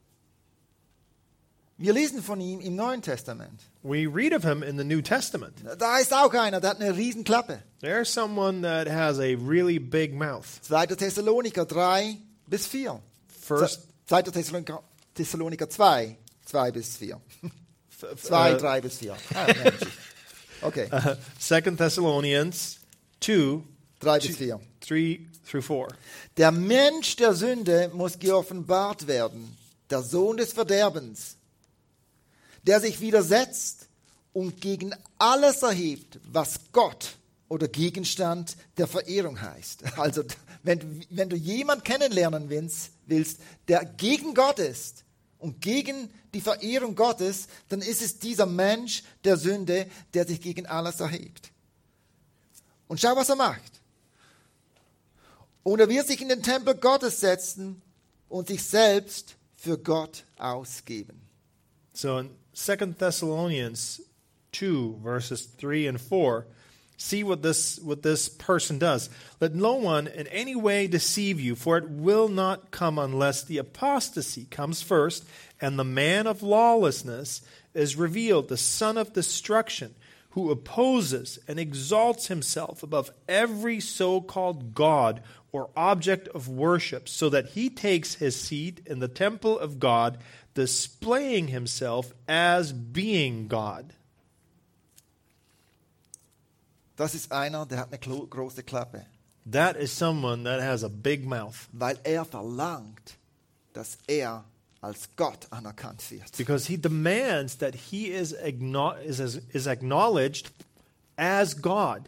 Wir lesen von ihm im Neuen Testament. We read of him in the New Testament. Da ist auch einer, der hat eine riesen Klappe. There's someone that has a really big mouth. zweiter Thessaloniker drei bis vier. First, zweiter Thessaloniker, Thessaloniker zwei, zwei bis vier. f- zwei, uh, drei bis vier. Ah, Mensch. Okay, uh, Second Thessalonians two, drei bis vier. three through four. Der Mensch der Sünde muss geoffenbart werden, der Sohn des Verderbens, der sich widersetzt und gegen alles erhebt, was Gott oder Gegenstand der Verehrung heißt. Also wenn, wenn du jemanden kennenlernen willst, willst, der gegen Gott ist und gegen die Verehrung Gottes, dann ist es dieser Mensch der Sünde, der sich gegen alles erhebt. Und schau, was er macht. Und er wird sich in den Tempel Gottes setzen und sich selbst für Gott ausgeben. So in Second Thessalonians two, verses three and four, see what this what this person does. Let no one in any way deceive you, for it will not come unless the apostasy comes first, and the man of lawlessness is revealed, the son of destruction, who opposes and exalts himself above every so-called God or object of worship, so that he takes his seat in the temple of God, displaying himself as being God. Das ist einer, der hat eine klo- große Klappe, That is someone that has a big mouth, weil er verlangt, dass er als Gott anerkannt wird. because he demands that he is, agno- is, is acknowledged as God.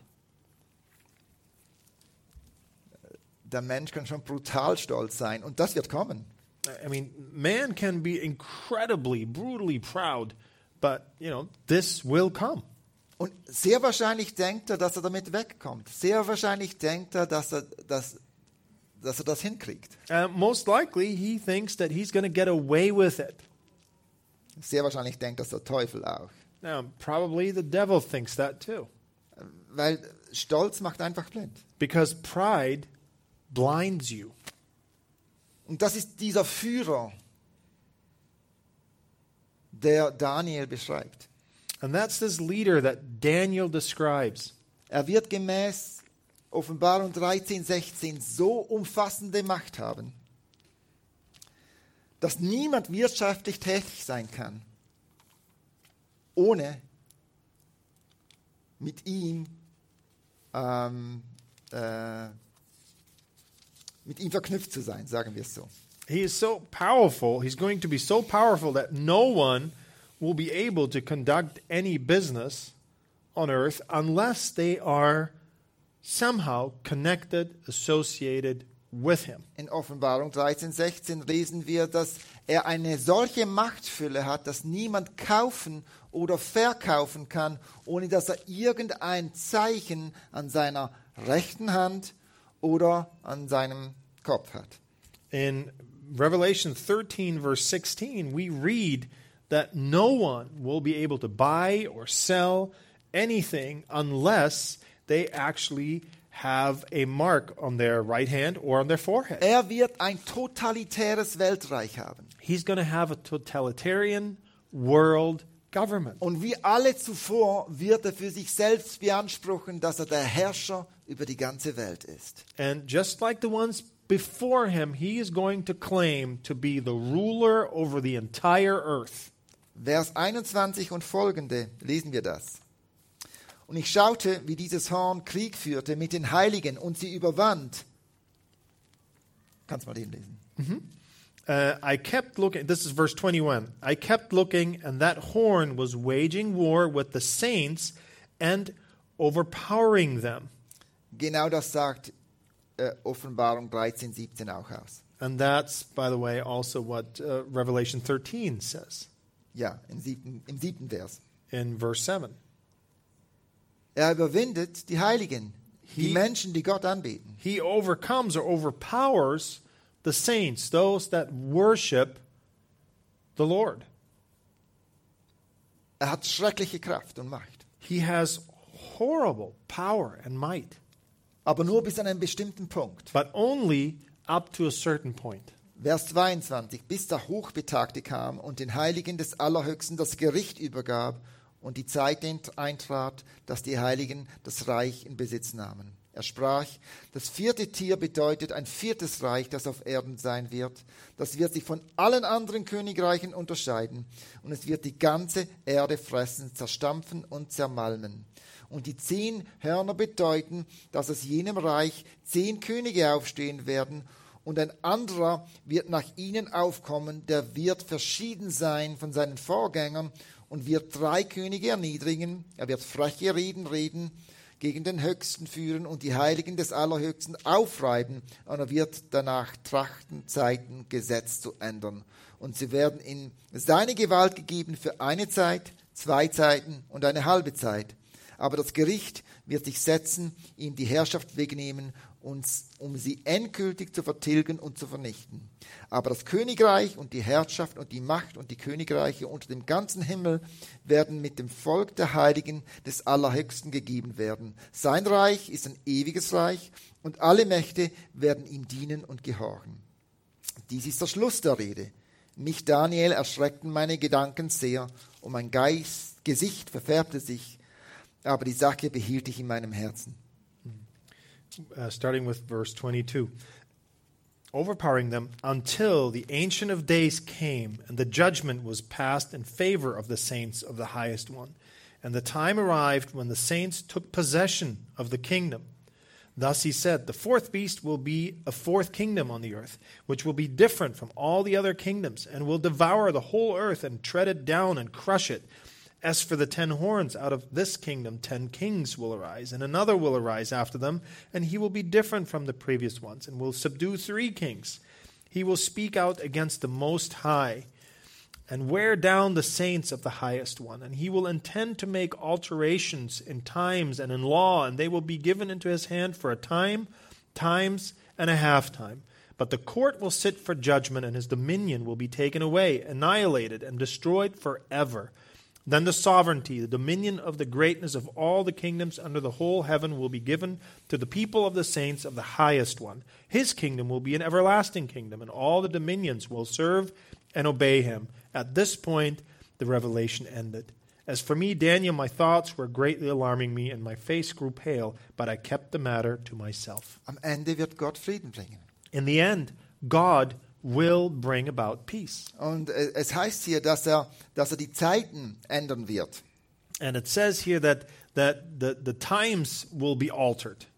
Der Mensch kann schon brutal stolz sein und das wird kommen. I mean, man can be incredibly, brutally proud, but, you know, this will come. Und sehr wahrscheinlich denkt er, dass er damit wegkommt. Sehr wahrscheinlich denkt er, dass er, dass, dass er das hinkriegt. Uh, most likely, he thinks that he's going to get away with it. Sehr wahrscheinlich denkt das der Teufel auch. Now, probably the devil thinks that too, Weil Stolz macht einfach blind. because pride blinds you. Und das ist dieser Führer, der Daniel beschreibt. And that's this leader that Daniel describes. Er wird gemäß Offenbarung dreizehn, sechzehn so umfassende Macht haben, dass niemand wirtschaftlich tätig sein kann, ohne mit ihm ähm, äh, mit ihm verknüpft zu sein, sagen wir es so. He is so powerful, he's going to be so powerful that no one will be able to conduct any business on earth unless they are somehow connected, associated with him. In Offenbarung dreizehn, sechzehn lesen wir, dass er eine solche Machtfülle hat, dass niemand kaufen oder verkaufen kann, ohne dass er irgendein Zeichen an seiner rechten Hand oder an seinem Kopf hat. In Revelation thirteen, verse sixteen, we read that no one will be able to buy or sell anything unless they actually have a mark on their right hand or on their forehead. Er wird ein totalitäres Weltreich haben. He's going to have a totalitarian world government. Und wie alle zuvor wird er für sich selbst beanspruchen, dass er der Herrscher über die ganze Welt ist. And just like the ones before him, he is going to claim to be the ruler over the entire earth. Vers einundzwanzig und folgende lesen wir das. Und ich schaute, wie dieses Horn Krieg führte mit den Heiligen und sie überwand. Kannst du mal den lesen? Mm-hmm. Uh, I kept looking, this is verse twenty-one. I kept looking, and that horn was waging war with the saints and overpowering them. Genau das sagt äh, Offenbarung dreizehn, siebzehn auch aus. And that's, by the way, also what uh, Revelation thirteen says Ja, im siebten, im siebten Vers. in verse seven. Er überwindet die Heiligen, die He- Menschen, die Gott anbeten. He overcomes or overpowers the saints, those that worship the Lord. Er hat schreckliche Kraft und Macht. He has horrible power and might, Aber nur bis an einen bestimmten Punkt. but only up to a certain point. Vers zweiundzwanzig. Bis der Hochbetagte kam und den Heiligen des Allerhöchsten das Gericht übergab und die Zeit eintrat, dass die Heiligen das Reich in Besitz nahmen. Er sprach, das vierte Tier bedeutet ein viertes Reich, das auf Erden sein wird. Das wird sich von allen anderen Königreichen unterscheiden und es wird die ganze Erde fressen, zerstampfen und zermalmen. Und die zehn Hörner bedeuten, dass aus jenem Reich zehn Könige aufstehen werden und ein anderer wird nach ihnen aufkommen, der wird verschieden sein von seinen Vorgängern und wird drei Könige erniedrigen. Er wird freche Reden reden, gegen den Höchsten führen und die Heiligen des Allerhöchsten aufreiben. Und er wird danach trachten, Zeiten, Gesetz zu ändern. Und sie werden in seine Gewalt gegeben für eine Zeit, zwei Zeiten und eine halbe Zeit. Aber das Gericht wird sich setzen, ihm die Herrschaft wegnehmen, uns, um sie endgültig zu vertilgen und zu vernichten. Aber das Königreich und die Herrschaft und die Macht und die Königreiche unter dem ganzen Himmel werden mit dem Volk der Heiligen des Allerhöchsten gegeben werden. Sein Reich ist ein ewiges Reich und alle Mächte werden ihm dienen und gehorchen. Dies ist der Schluss der Rede. Mich, Daniel, erschreckten meine Gedanken sehr und mein Geist, Gesicht verfärbte sich, aber die Sache behielt ich in meinem Herzen. Uh, starting with verse twenty-two. Overpowering them until the Ancient of Days came, and the judgment was passed in favor of the saints of the Highest One. And the time arrived when the saints took possession of the kingdom. Thus he said, the fourth beast will be a fourth kingdom on the earth, which will be different from all the other kingdoms, and will devour the whole earth and tread it down and crush it. As for the ten horns, out of this kingdom ten kings will arise, and another will arise after them, and he will be different from the previous ones, and will subdue three kings. He will speak out against the Most High, and wear down the saints of the Highest One. And he will intend to make alterations in times and in law, and they will be given into his hand for a time, times, and a half time. But the court will sit for judgment, and his dominion will be taken away, annihilated, and destroyed forever. Then the sovereignty, the dominion of the greatness of all the kingdoms under the whole heaven will be given to the people of the saints of the Highest One. His kingdom will be an everlasting kingdom, and all the dominions will serve and obey him. At this point, the revelation ended. As for me, Daniel, my thoughts were greatly alarming me, and my face grew pale, but I kept the matter to myself. Am Ende wird Gott Frieden bringen. In the end, God will bring about peace. Und äh, es heißt hier, dass er, dass er die Zeiten ändern wird. And it says here that, that the, the times will be altered.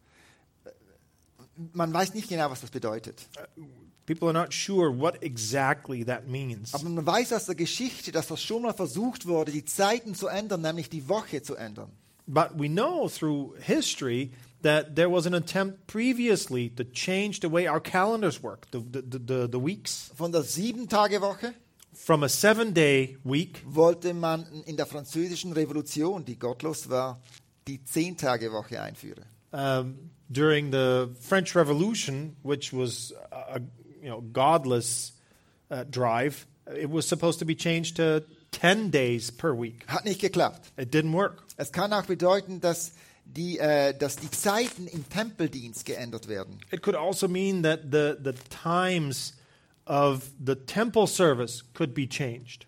Man weiß nicht genau, was das bedeutet. People are not sure what exactly that means. Aber man weiß aus der Geschichte, dass das schon mal versucht wurde, die Zeiten zu ändern, nämlich die Woche zu ändern. But we know through history that there was an attempt previously to change the way our calendars work, the, the, the, the weeks. Von der Sieben-Tage-Woche From a seven-day week, wollte man in der französischen Revolution, die gottlos war, die Zehn-Tage-Woche einführen. um, during the French Revolution, which was a, a you know godless uh, drive, it was supposed to be changed to ten days per week. Hat nicht geklappt. It didn't work. Es kann auch bedeuten, dass die, äh, dass die Zeiten im Tempeldienst geändert werden. It could also mean that the, the times of the temple service could be changed.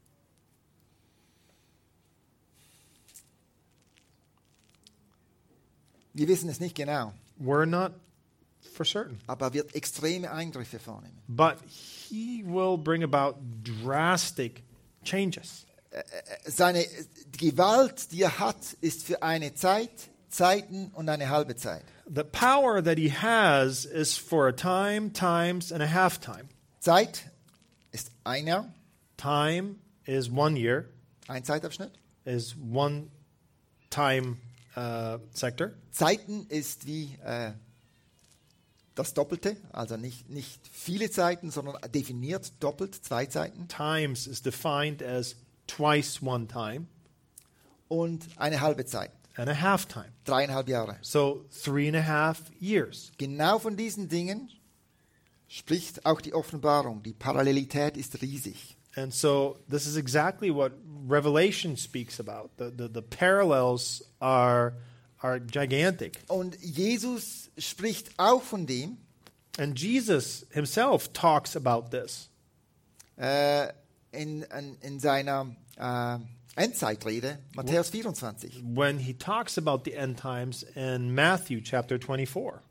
Wir wissen es nicht genau, We're not for certain. aber er wird extreme Eingriffe vornehmen. But he will bring about drastic changes. Seine die Gewalt, die er hat, ist für eine Zeit, Zeiten und eine halbe Zeit. The power that he has is for a time, times, and a half time. Zeit ist ein Jahr, Time is one year, ein Zeitabschnitt. is one time uh, sector. Zeiten ist wie äh, das Doppelte, also nicht, nicht viele Zeiten, sondern definiert doppelt, zwei Zeiten. Times is defined as twice one time Und eine halbe Zeit, and a half time. dreieinhalb Jahre. So three and a half years. Genau von diesen Dingen spricht auch die Offenbarung. Die Parallelität ist riesig. And so this is exactly what Revelation speaks about. The, the, the parallels are, are gigantic. Und Jesus spricht auch von dem, And Jesus himself talks about this. äh, in, in, in seiner äh, Endzeitrede, Matthäus vierundzwanzig. When he talks about the end times in Matthew chapter twenty-four.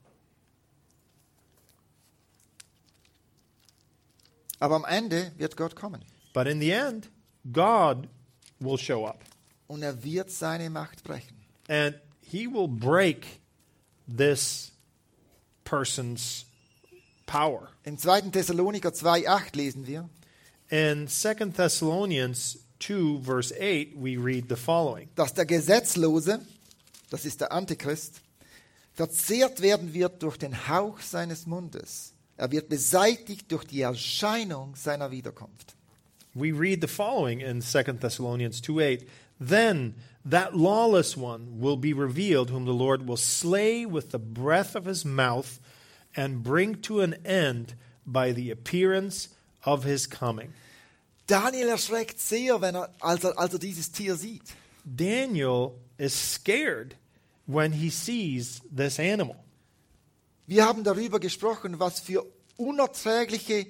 Aber am Ende wird Gott kommen But in the end, God will show up. und er wird seine Macht brechen. And he will break this person's power. Im zweiten Thessaloniker zwei acht lesen wir, In Second Thessalonians two, verse eight, we read the following. dass der Gesetzlose, das ist der Antichrist, verzehrt werden wird durch den Hauch seines Mundes. Er wird beseitigt durch die Erscheinung seiner Wiederkunft. We read the following in Second Thessalonians two eight. Then that lawless one will be revealed, whom the Lord will slay with the breath of his mouth and bring to an end by the appearance of his coming. Daniel erschreckt sehr, wenn er, als, er, als er dieses Tier sieht. Daniel is scared when he sees this animal. Wir haben darüber gesprochen, was für unerträgliche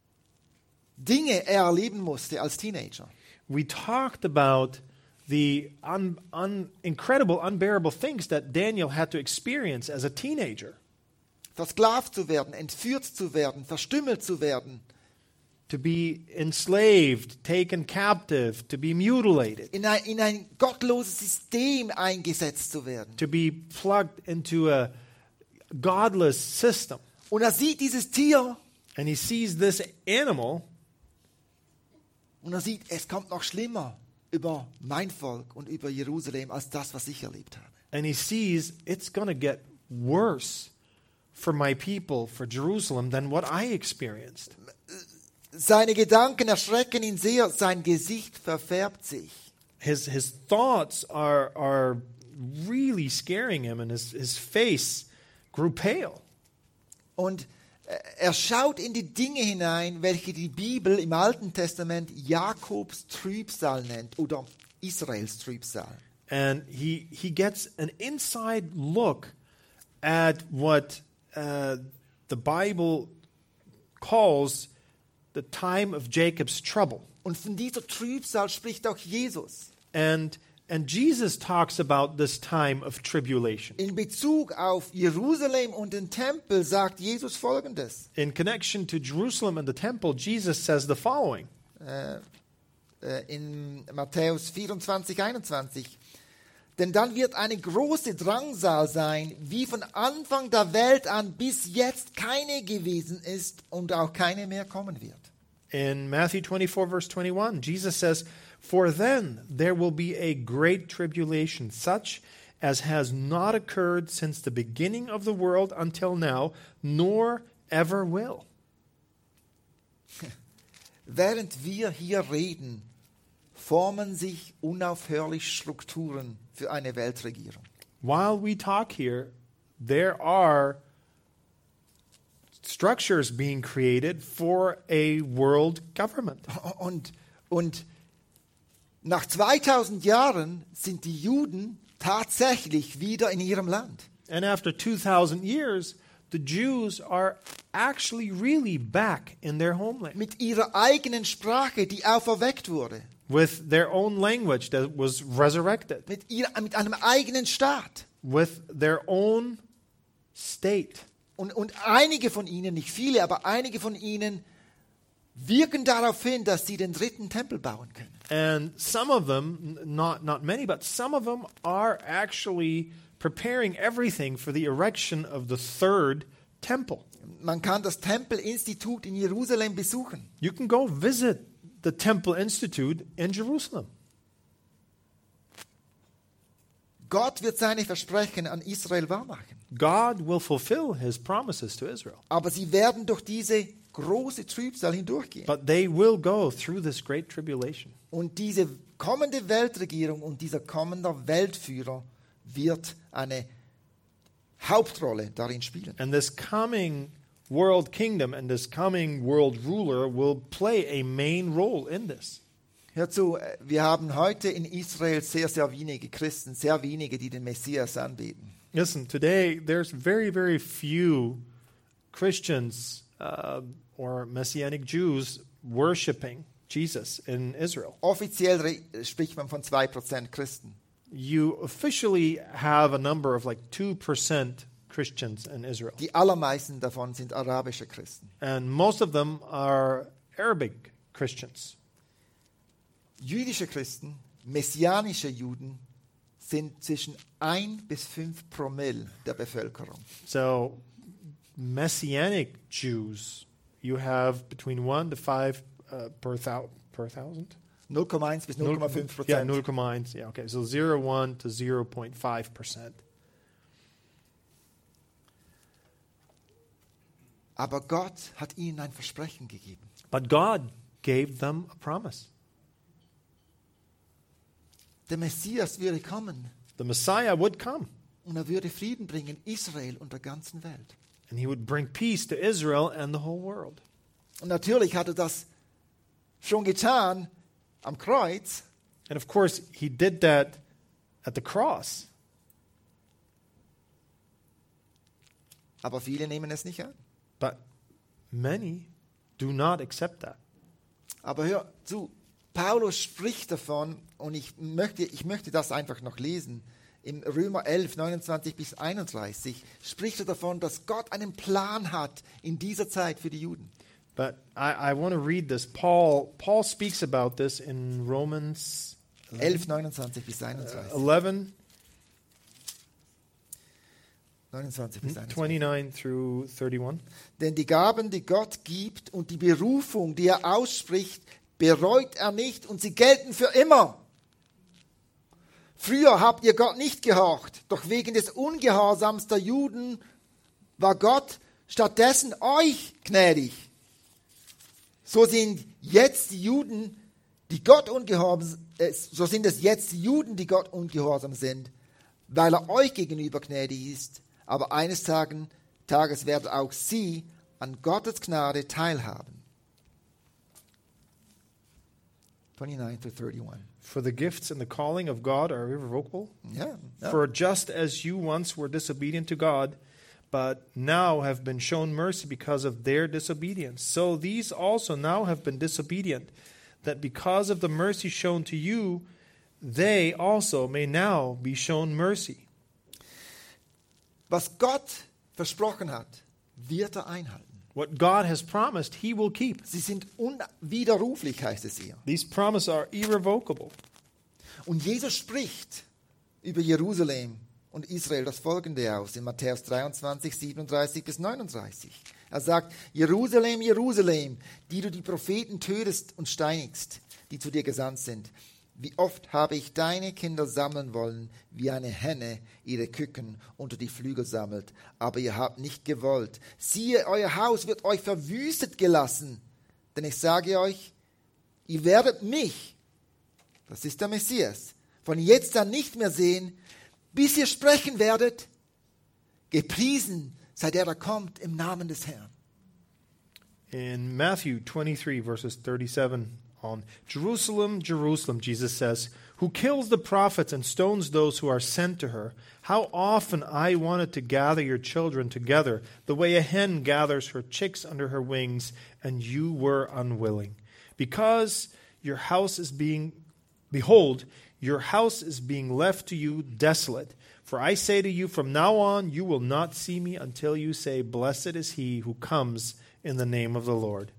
Dinge er erleben musste als Teenager. We talked about the un, un, incredible, unbearable things that Daniel had to experience as a teenager. Versklavt zu werden, entführt zu werden, verstümmelt zu werden, To be enslaved, taken captive, to be mutilated, in ein, in ein gottloses System eingesetzt zu werden. to be plugged into a godless system. Und er sieht dieses Tier And he sees this animal, und er sieht, es kommt noch schlimmer über mein Volk und über Jerusalem als das, was ich erlebt habe. and he sees it's going to get worse for my people, for Jerusalem, than what I experienced. Seine Gedanken erschrecken ihn sehr, sein Gesicht verfärbt sich. His his thoughts are are really scaring him, and his, his face grew pale. Und er schaut in die Dinge hinein, welche die Bibel im Alten Testament Jakobs Trübsal nennt oder Israels Trübsal. And he he gets an inside look at what uh, the Bible calls the time of Jacob's trouble. Und von dieser Trübsal spricht auch Jesus. And and Jesus talks about this time of tribulation. In Bezug auf Jerusalem und den Tempel sagt Jesus Folgendes. In connection to Jerusalem and the temple, Jesus says the following. Äh, äh, in Matthäus vierundzwanzig, einundzwanzig. Denn dann wird eine große Drangsal sein, wie von Anfang der Welt an bis jetzt keine gewesen ist und auch keine mehr kommen wird. In Matthew twenty-four, verse twenty-one, Jesus says, "For then there will be a great tribulation, such as has not occurred since the beginning of the world until now, nor ever will." Während wir hier reden, formen sich unaufhörlich Strukturen für eine Weltregierung. While we talk here, there are structures being created for a world government. Und, und Nach zweitausend Jahren sind die Juden tatsächlich wieder in ihrem Land. And after two thousand years, the Jews are actually really back in their homeland Mit ihrer eigenen Sprache, die auferweckt wurde. with their own language that was resurrected, Mit, ihr, mit einem eigenen Staat. with their own state. Und, und einige von ihnen, nicht viele, aber einige von ihnen wirken darauf hin, dass sie den dritten Tempel bauen können. And some of them, n- not, not many, but some of them are actually preparing everything for the erection of the third temple. Man kann das Tempelinstitut in Jerusalem besuchen. You can go visit the Temple Institute in Jerusalem. Gott wird seine Versprechen an Israel wahrmachen. God will fulfill his promises to Israel. Aber sie werden durch diese große Trübsal hindurchgehen. But they will go through this great tribulation. Und diese kommende Weltregierung und dieser kommende Weltführer wird eine Hauptrolle darin spielen. And this coming world kingdom and this coming world ruler will play a main role in this. Hör zu, wir haben heute in Israel sehr, sehr wenige Christen, sehr wenige, die den Messias anbeten. Listen, today there's very, very few Christians uh, or Messianic Jews worshiping Jesus in Israel. Offiziell re- spricht man von zwei Prozent Christen. You officially have a number of like two percent Christians in Israel. Die allermeisten davon sind arabische Christen. And most of them are Arabic Christians. Jüdische Christen, messianische Juden, sind zwischen ein bis fünf Promille der Bevölkerung. So, Messianic Jews, you have between one to five uh, per, thou- per thousand? null Komma eins bis null Komma fünf Yeah, Prozent. null Komma eins. Yeah, okay. So zero Komma one to zero point five percent. Aber Gott hat ihnen ein Versprechen gegeben. But God gave them a promise. Der Messias würde kommen The Messiah would come, und er würde Frieden bringen, Israel und der ganzen Welt. and he would bring peace to Israel and the whole world. Und natürlich hat er das schon getan am Kreuz, And of course, he did that at the cross. aber viele nehmen es nicht an. But many do not accept that. Aber hör zu, Paulus spricht davon, und ich möchte, ich möchte das einfach noch lesen, im Römer elf, neunundzwanzig bis einunddreißig, spricht er davon, dass Gott einen Plan hat in dieser Zeit für die Juden. But I, I want to read this. Paul Paul speaks about this in Romans elf, neunundzwanzig bis einunddreißig. eleven, neunundzwanzig bis einunddreißig. twenty-nine through thirty-one. Denn die Gaben, die Gott gibt und die Berufung, die er ausspricht, bereut er nicht und sie gelten für immer. Früher habt ihr Gott nicht gehorcht, doch wegen des Ungehorsams der Juden war Gott stattdessen euch gnädig. So sind jetzt die Juden, die Gott ungehorsam, äh, so sind es jetzt die Juden, die Gott ungehorsam sind, weil er euch gegenüber gnädig ist. Aber eines Tagen, Tages werden auch sie an Gottes Gnade teilhaben. twenty-nine to thirty-one. For the gifts and the calling of God are irrevocable. Ja, ja. For just as you once were disobedient to God, but now have been shown mercy because of their disobedience, so these also now have been disobedient, that because of the mercy shown to you, they also may now be shown mercy. Was Gott versprochen hat, wird er einhalten. What God has promised, he will keep. Sie sind unwiderruflich, heißt es hier. These promises are irrevocable. Und Jesus spricht über Jerusalem und Israel das Folgende aus in Matthäus dreiundzwanzig, siebenunddreißig bis neununddreißig. Er sagt, Jerusalem, Jerusalem, die du die Propheten tötest und steinigst, die zu dir gesandt sind. Wie oft habe ich deine Kinder sammeln wollen, wie eine Henne ihre Küken unter die Flügel sammelt, aber ihr habt nicht gewollt. Siehe, euer Haus wird euch verwüstet gelassen, denn ich sage euch, ihr werdet mich, das ist der Messias, von jetzt an nicht mehr sehen, bis ihr sprechen werdet, gepriesen sei der, der kommt im Namen des Herrn. In Matthew twenty-three, verses thirty-seven on. Jerusalem, Jerusalem, Jesus says, who kills the prophets and stones those who are sent to her. How often I wanted to gather your children together, the way a hen gathers her chicks under her wings, and you were unwilling. Because your house is being, behold, your house is being left to you desolate. For I say to you, from now on you will not see me until you say, blessed is he who comes in the name of the Lord.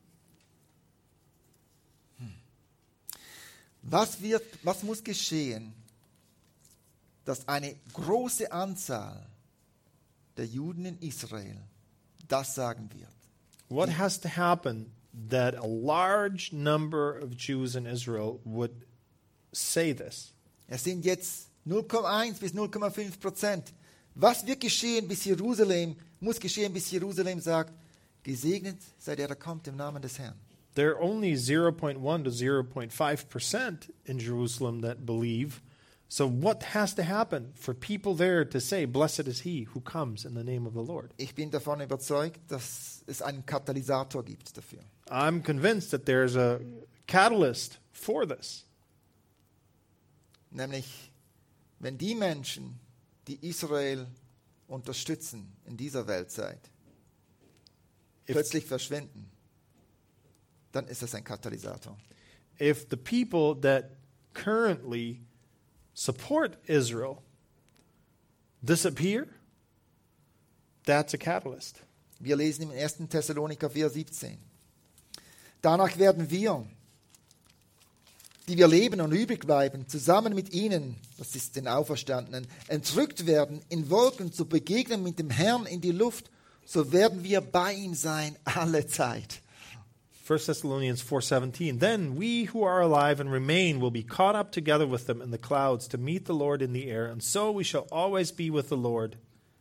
Was wird, was muss geschehen, dass eine große Anzahl der Juden in Israel das sagen wird? What has to happen that a large number of Jews in Israel would say this? Es sind jetzt null Komma eins bis null Komma fünf Prozent. Was wird geschehen, bis Jerusalem, muss geschehen, bis Jerusalem sagt, gesegnet sei der, der kommt im Namen des Herrn. There are only zero point one to zero point five percent in Jerusalem that believe. So what has to happen for people there to say, blessed is he who comes in the name of the Lord? Ich bin davon überzeugt, dass es einen Katalysator gibt dafür. I'm convinced that there's a catalyst for this. Nämlich, wenn die Menschen, die Israel unterstützen in dieser Weltzeit, If, plötzlich verschwinden, dann ist das ein Katalysator. if the people that currently support Israel disappear, that's a catalyst. Wir lesen im ersten Thessaloniker vier siebzehn. Danach werden wir, die wir leben und übrig bleiben, zusammen mit ihnen, das ist den Auferstandenen, entrückt werden, in Wolken zu begegnen mit dem Herrn in die Luft, so werden wir bei ihm sein alle Zeit. First Thessalonians four seventeen. Then we who are alive and remain will be caught up together with them in the clouds to meet the Lord in the air, and so we shall always be with the Lord.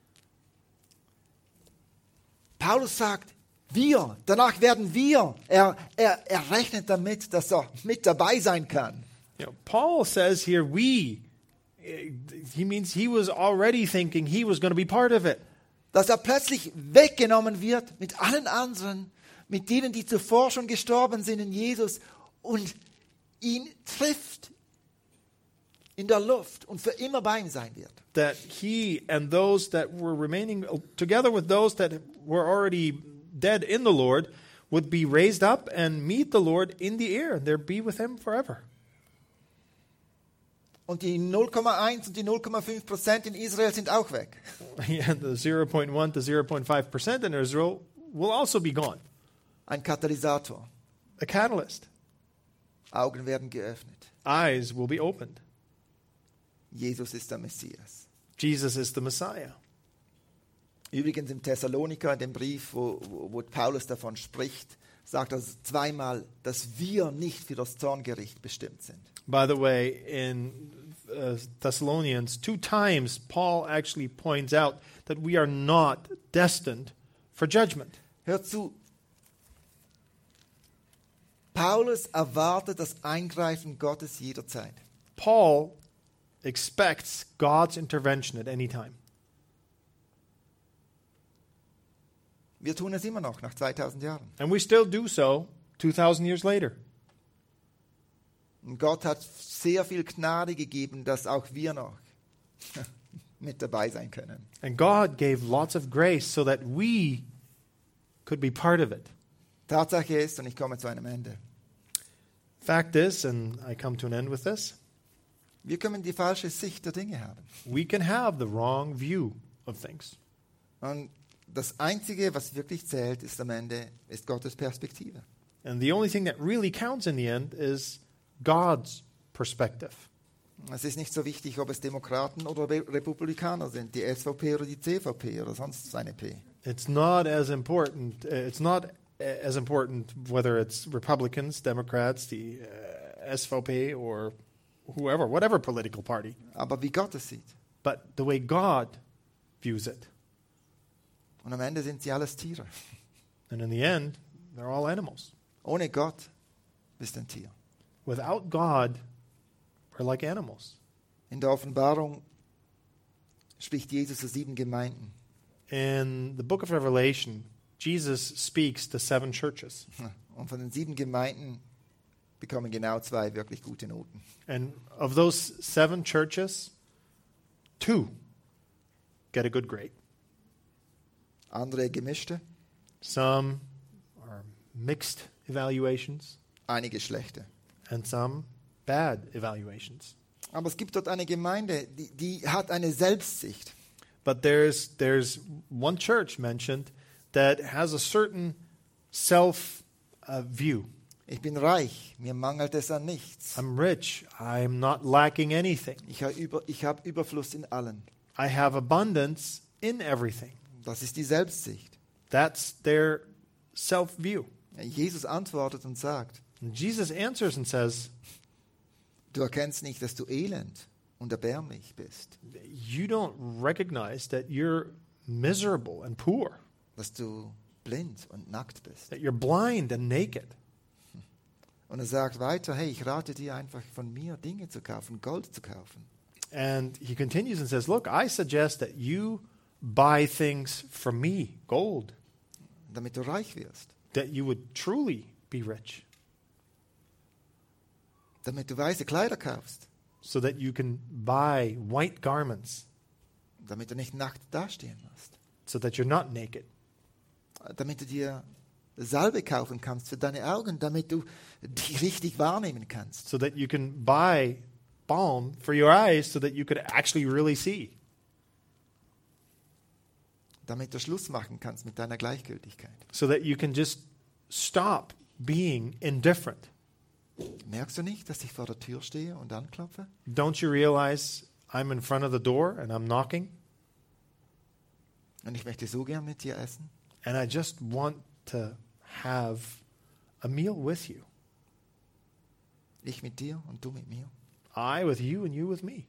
Paulus sagt, wir, danach werden wir. Er, er, er rechnet damit, dass er mit dabei sein kann. You know, Paul says here, we. He means he was already thinking he was going to be part of it. Dass er plötzlich weggenommen wird mit allen anderen, mit denen, die zuvor schon gestorben sind in Jesus und ihn trifft in der Luft und für immer bei ihm sein wird. That he and those that were remaining, together with those that were already dead in the Lord, would be raised up and meet the Lord in the air, and they'd be with him forever. Und die null Komma eins und die null Komma fünf Prozent in Israel sind auch weg. And the zero point one to zero point five percent in Israel will also be gone. Ein Katalysator. A catalyst. Augen werden geöffnet. Eyes will be opened. Jesus ist der Messias. Jesus is the Messiah. Übrigens im Thessaloniker, in dem Brief, wo, wo, wo Paulus davon spricht, sagt er zweimal, dass wir nicht für das Zorngericht bestimmt sind. By the way, in uh, Thessalonians, two times Paul actually points out that we are not destined for judgment. Hört zu. Paulus erwartet das Eingreifen Gottes jederzeit. Paul expects God's intervention at any time. Wir tun es immer noch nach zweitausend Jahren. And we still do so two thousand years later. Und Gott hat sehr viel Gnade gegeben, dass auch wir noch mit dabei sein können. And God gave lots of grace so that we could be part of it. Tatsache ist, und ich komme zu einem Ende, Fact is, and I come to an end with this, wir können die falsche Sicht der Dinge haben. we can have the wrong view of things. Und das Einzige, was wirklich zählt, ist am Ende, ist Gottes Perspektive. And the only thing that really counts in the end is God's perspective. Es ist nicht so wichtig, ob es Demokraten oder Re- Republikaner sind, die S V P oder die C V P oder sonst eine P. It's not as important. Uh, it's not uh, as important whether it's Republicans, Democrats, the uh, S V P, or whoever, whatever political party. Aber wie Gott es sieht. But the way God views it. Und am Ende sind sie alles Tiere. And in the end, they're all animals. Ohne Gott bist du ein Tier. Without God, we're like animals. In der Offenbarung spricht Jesus zu sieben Gemeinden. In the book of Revelation, Jesus speaks to seven churches. Und von den sieben Gemeinden bekommen genau zwei wirklich gute Noten. And of those seven churches, two get a good grade. Andere gemischte, Some are mixed evaluations, einige schlechte. and some bad evaluations. Aber es gibt dort eine Gemeinde, die, die hat eine Selbstsicht. But there's there's one church mentioned that has a certain self uh, view. Ich bin reich, mir mangelt es an nichts. I'm rich. I'm not lacking anything. Ich habe über, ich habe Überfluss in allen. I have abundance in everything. Das ist die Selbstsicht. That's their self view. Jesus antwortet und sagt, And Jesus answers and says, du erkennst nicht, dass du elend und erbärmlich bist, you don't recognize that you're miserable and poor, dass du blind und nackt bist. that you're blind and naked. Und er sagt weiter, hey, ich rate dir einfach von mir Dinge zu kaufen, Gold zu kaufen. And he continues and says, look, I suggest that you buy things from me, gold, damit du reich wirst, that you would truly be rich, damit du weiße Kleider kaufst, so that you can buy white garments, damit du nicht nackt dastehen musst, so that you're not naked, damit du dir Salbe kaufen kannst für deine Augen, damit du die richtig wahrnehmen kannst, so that you can buy balm for your eyes, so that you could actually really see, damit du Schluss machen kannst mit deiner Gleichgültigkeit. so that you can just stop being indifferent. Merkst du nicht, dass ich vor der Tür stehe und anklopfe? Don't you realize I'm in front of the door and I'm knocking? Und ich möchte so gern mit dir essen. And I just want to have a meal with you. Ich mit dir und du mit mir. I with you and you with me.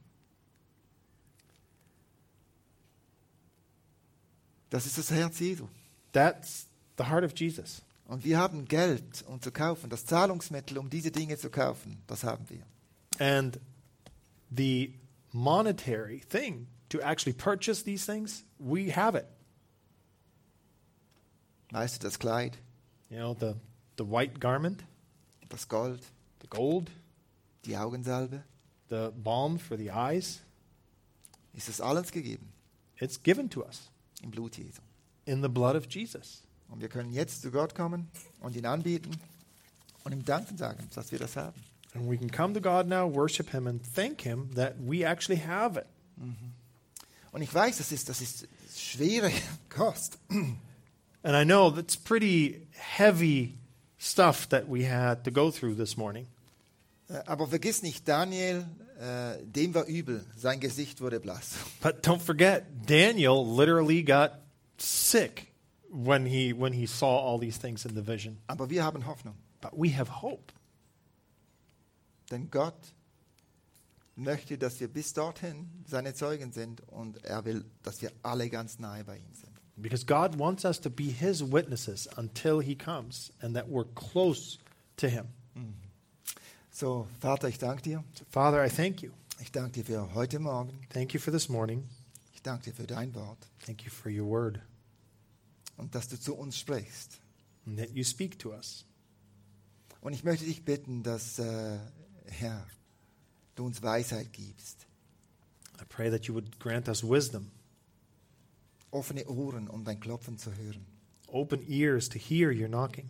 Das ist das Herz Jesu. That's the heart of Jesus. Und wir haben Geld, um zu kaufen. Das Zahlungsmittel, um diese Dinge zu kaufen, das haben wir. And the monetary thing to actually purchase these things, we have it. Weißt du, das Kleid, You know, the, the white garment, das Gold, the gold, die Augensalbe, the balm for the eyes, ist es alles gegeben it's given to us im Blut Jesu. in the blood of Jesus. Und wir können jetzt zu Gott kommen und ihn anbieten und ihm danken sagen, dass wir das haben. And we can come to God now, worship Him, and thank Him that we actually have it. Und ich weiß, das ist, das ist schwere Kost. And I know that's pretty heavy stuff that we had to go through this morning. Äh, Aber vergiss nicht, Daniel, äh, dem war übel. Sein Gesicht wurde blass. But don't forget, Daniel literally got sick when he when he saw all these things in the vision. Aber wir haben Hoffnung. But we have hope. Denn Gott möchte, dass wir bis dorthin seine Zeugen sind und er will, dass wir alle ganz nahe bei ihm sind. Because God wants us to be His witnesses until He comes and that we're close to Him. So, Vater, ich danke dir. So, Father, I thank you. Ich danke dir für heute Morgen. Thank you for this morning. Ich danke dir für dein Wort Thank you for your word und dass du zu uns sprichst. and that you speak to us. Und ich möchte dich bitten, dass, äh, Herr, du uns Weisheit gibst. I pray that you would grant us wisdom, Offene Ohren, um dein Klopfen zu hören. open ears to hear your knocking,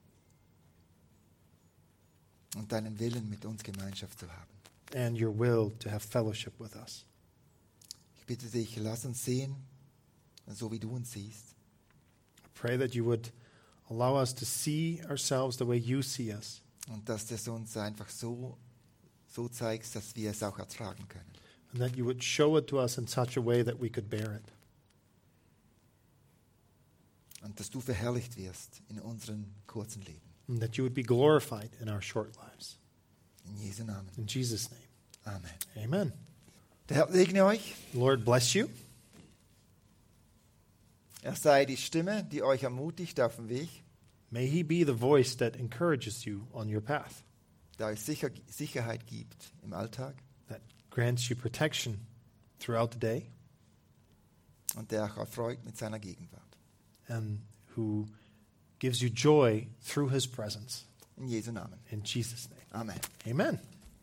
Und deinen Willen mit uns Gemeinschaft zu haben. and your will to have fellowship with us. Ich bitte dich, lass uns sehen, so wie du uns siehst. I pray that you would allow us to see ourselves the way you see us, Und dass du es uns einfach so, so zeigst, dass wir es auch ertragen können. and that you would show it to us in such a way that we could bear it, Und dass du verherrlicht wirst in unserem kurzen Leben. and that you would be glorified in our short lives. In Jesu Namen. In Jesus' name, Amen. amen. Der Herr segne euch. Lord bless you. Er sei die Stimme, die euch ermutigt auf dem Weg, May He be the voice that encourages you on your path, der euch sicher, Sicherheit gibt im Alltag that grants you protection throughout the day, und der euch erfreut mit seiner Gegenwart. and who gives you joy through His presence. In Jesu Namen. In Jesus' name. Amen. Amen.